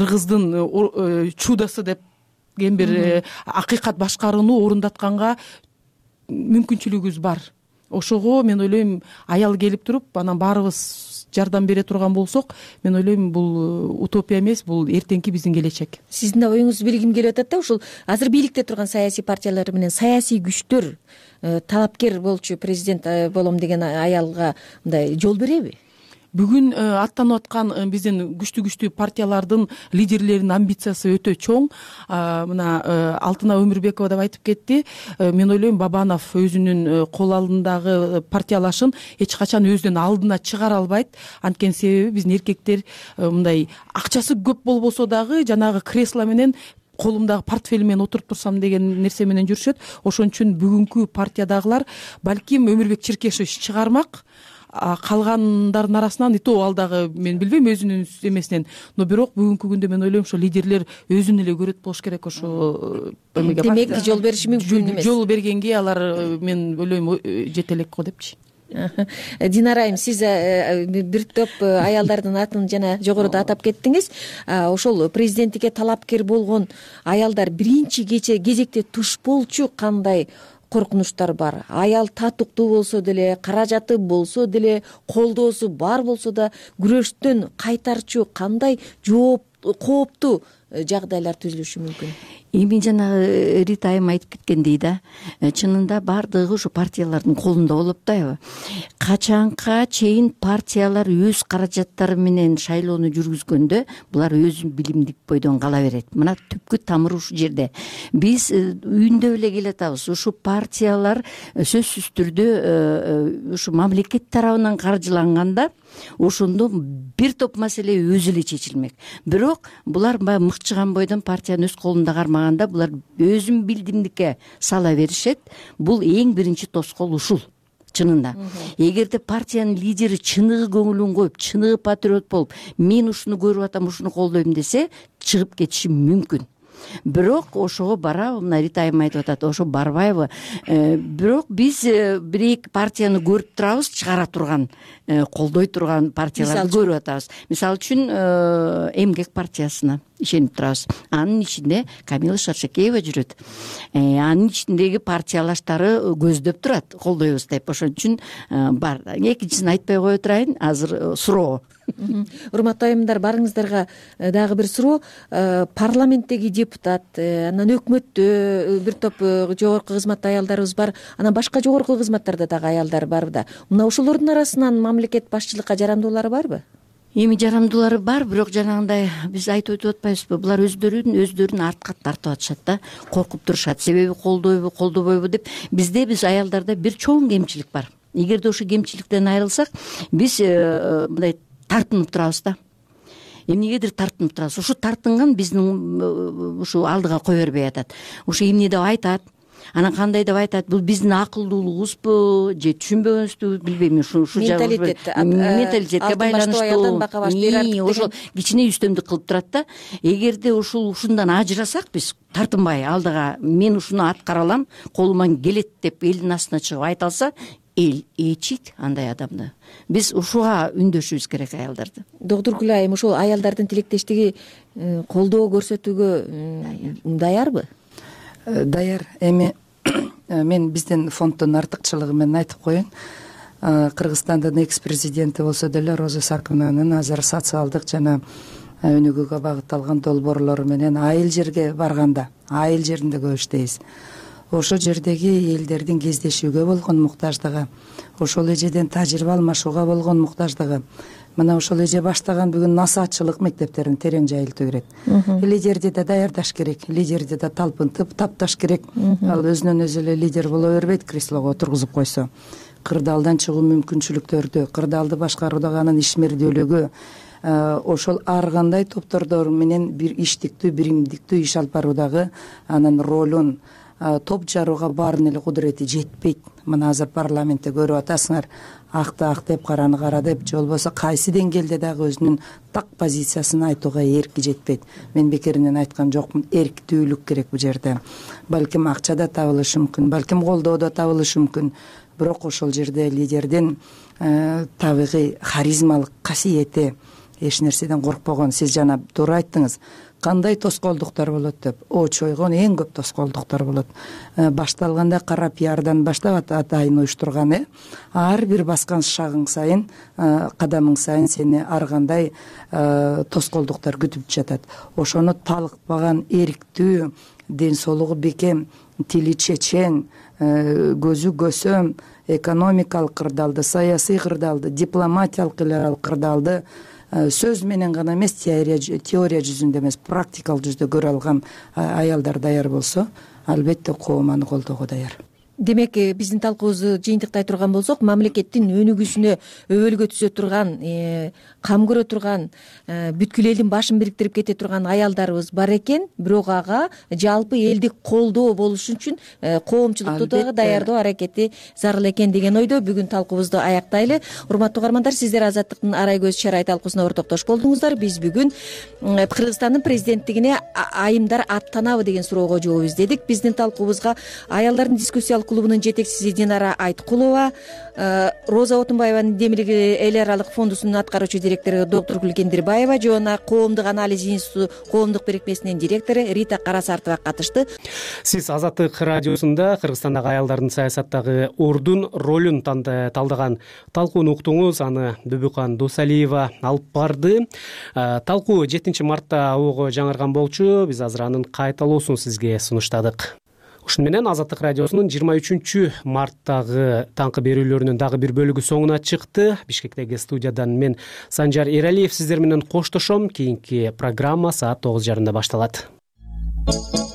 кыргыздын чудосы деп бир акыйкат башкарууну орундатканга мүмкүнчүлүгүбүз бар. Ошого мен ойлойм, аял келип туруп, анан баарыбыз жардам бере турган болсок, мен ойлойм, бул утопия эмес, бул эртеңки биздин келечек. Сиздин да оюңузду билгим келип атат да, ушул азыр бийликте турган саясий партиялар менен саясий күчтөр талапкер болчу президент болом деген аялга мындай жол береби? Бүгүн аттанып аткан биздин күчтүү күчтүү партиялардын лидерлеринин амбициясы өтө чоң. Мына Алтына Өмүрбекова деп айтып кетти. Мен ойлойм, Бабанов өзүнүн кол алдындагы партиялашын эч качан өзүнүн алдына чыгара албайт. Анткени себеби биздин эркектер мындай акчасы көп болбосо дагы жанагы кресло менен колумдагы портфель менен отуруп турсам деген нерсе менен жүрүшөт. Ошон үчүн бүгүнкү партиядагылар балким Өмүрбек Черкешевич чыгармак, калгандардын арасынан и то ал дагы мен билбейм өзүнүн эмесинен, но бирок бүгүнкү күндө мен ойлойм ошо лидерлер өзүн эле көрөт болуш керек. Ошо демек жол бериши мүмкүн эмес. Жол бергенге алар мен ойлойм жете элек го депчи. Динара айым, сиз бир топ аялдардын атын жана жогоруда атап кеттиңиз. Ошол президенттикке талапкер болгон аялдар биринчи кезекте туш болчу кандай коркунучтар бар? Аял татыктуу болсо деле, каражаты болсо деле, колдоосу бар болсо да күрөштөн кайтарчу кандай жооп кооптуу жагдайлар түзүлүшү мүмкүн? Эми жанагы Рита айым айтып кеткендей да, чынында баардыгы ушу партиялардын колунда болуп да аябы. Качанка чейин партиялар өз каражаттары менен шайлоону жүргүзгөндө булар өзүн билимдик бойдон кала берет. Мына түпкү тамыры ушул жерде. Биз үйүндө эле келатабыз. Ушу партиялар сөзсүз түрдө ушу мамлекет тарабынан каржыланганда ошондо бир топ маселе өзү эле чечилмек. Бирок булар баягы мыкчыган бойдон партиянын өз колунда кармаганда булар өзүн билдимдикке сала беришет. Бул эң биринчи тоскоол ушул. Чынында. Эгерде партиянын лидери чыныгы көңүлүн коюп, чыныгы патриот болуп, мен ушуну көрүп атам, ушуну колдойм десе, чыгып кетиши мүмкүн. Бирок ошого барабы, мына Рита айым айтып атат, ошо барбайбы? Бирок биз бир эки партияны көрүп турабыз, чыгара турган, колдой турган партияларды көрүп атабыз. Мисалы үчүн Эмгек партиясына ишенип турабыз. Анын ичинде Камила Шаршекеева жүрөт. Анын ичиндеги партиялаштары көздөп турат, колдойбуз деп. Ошон үчүн бар. Экинчисин айтпай кое турайын, азыр суроо. Урматтуу айымдар, барыңыздарга дагы бир суроо. Парламенттеги депутат, анан өкмөттө бир топ жогорку кызматта аялдарыбыз бар, анан башка жогорку кызматтарда дагы аялдар бар да. Мына ошолордун арасынан мамлекет башчылыкка жарандуулары барбы? Эми жарандуулары бар, бирок жанагындай биз айтып өтүп атпайбызбы? Булар өздөрүн өздөрүн артка тартып атышат да, коркуп турушат. Себеби колдойбу, колдобойбу деп. Бизде биз аялдарда бир чоң кемчилик бар. Эгерде ошо кемчиликтен айрылсак, биз мындай тартынып турабыз да. Эмнегедир тартынып турабыз. Ушу тартынган биздин ушу алдыга кое бербей атат. Ушу эмне деп айтат, анан кандай деп айтат, бул биздин акылдуулугубузбу же түшүнбөгөнүбүздү билбейм. Ушу менталитет менталитетке байланыштуу. Ошол кичине үстөмдүк кылып турат да. Эгерде ушул ушундан ажырасак, биз тартынбай алдыга мен ушуну аткара алам, колуман келет деп элдин астына чыгып айта алса, эл эчит андай адамды. Биз ушуга үндөшүбүз керек аялдарды. Доктор Гүл айым, ошол аялдардын тилектештиги колдоо көрсөтүүгө даярбы? Даяр. Эми мен биздин фонддун артыкчылыгы менен айтып коеюн. Кыргызстандын экс президенти болсо деле Роза Сакунованын азыр социалдык жана өнүгүүгө багытталган долбоорлору менен айыл жерге барганда, айыл жеринде көп иштейбиз. Ошол жердеги элдердин кездешүүгө болгон муктаждыгы, ошол эжеден тажрыйба алмашууга болгон муктаждыгы, мына ошол эже баштаган бүгүн насаатчылык мектептерин терең жайылтуу керек. Лидерди да даярдаш керек, лидерди да талпынтып тапташ керек. Ал өзүнөн өзү эле лидер боло бербейт, креслого отургузуп койсо. Кырдаалдан чыгуу мүмкүнчүлүктөрдү, кырдаалды башкаруудагы анын ишмердүүлүгү, ошол ар кандай топтордор менен бир иштиктүү, биримдиктүү иш алып баруудагы анын ролун, топ жарууга баарын эле кудурети жетпейт. Мына азыр парламентте көрүп атасыңар, акты ак деп, караны кара деп, же болбосо кайсы деңгээлде дагы өзүнүн так позициясын айтууга эрки жетпейт. Мен бекеринен айткан жокмун, эрктүүлүк керек бул жерде. Балким акча да табылышы мүмкүн, балким колдоо да табылышы мүмкүн. Бирок ошол жерде лидердин табигый харизмалык касиети, эч нерседен коркпогон, сиз жана туура айттыңыз. Кандай тоскоолдуктар болот деп, очойгон эң көп тоскоолдуктар болот. Башталганда кара пиардан баштап атайын уюштурган, ар бир баскан шагың сайын, кадамың сайын сени ар кандай тоскоолдуктар күтүп жатат. Ошону талыкпаган, эрктүү, ден соолугу бекем, тили чечен, көзү көсөм, экономикалык кырдаалды, саясий кырдаалды, дипломатиялык кырдаалды сөз менен гана эмес, теория жүзүндө эмес, практикалык жүздө көрө алган аялдар даяр болсо, албетте коом аны колдоого даяр. демек биздин талкуубузду жыйынтыктай турган болсок, мамлекеттин өнүгүүсүнө өбөлгө түзө турган, кам көрө турган, бүткүл элдин башын бириктирип кете турган аялдарыбыз бар экен, бирок ага жалпы элдик колдоо болуш үчүн коомчулукту дагы даярдоо аракети зарыл экен деген ойдо бүгүн талкуубузду аяктайлы. Урматтуу угармандар, сиздер Азаттыктын Арай көз чарай талкуусуна ортоктош болдуңуздар. Биз бүгүн Кыргызстандын президенттигине айымдар аттанабы деген суроого жооп издедик. Биздин талкуубузга аялдардын дискуссиялык клубунун жетекчиси Динара Айткулова, Роза Отунбаеванын Демилги эл аралык фондусунун аткаруучу директору доктор Гүлкендирбаева жана Коомдук анализ институту коомдук бирикмесинин директору Рита Карасартова катышты. Сиз Азаттык радиосунда Кыргызстандагы аялдардын саясаттагы ордун, ролун талдаган талкууну уктуңуз. Аны Дүбүкан Досалиева алып барды. Талкуу жетинчи мартта ого жаңырган болчу. Биз азыр анын кайталоосун сизге сунуштадык. Ушун менен Азаттык радиосунун жыйырма үчүнчү марттагы таңкы берүүлөрүнүн дагы бир бөлүгү соңуна чыкты. Бишкектеги студиядан мен Санжар Эралиев сиздер менен коштошом. Кийинки программа саат тогуз жарымда башталат.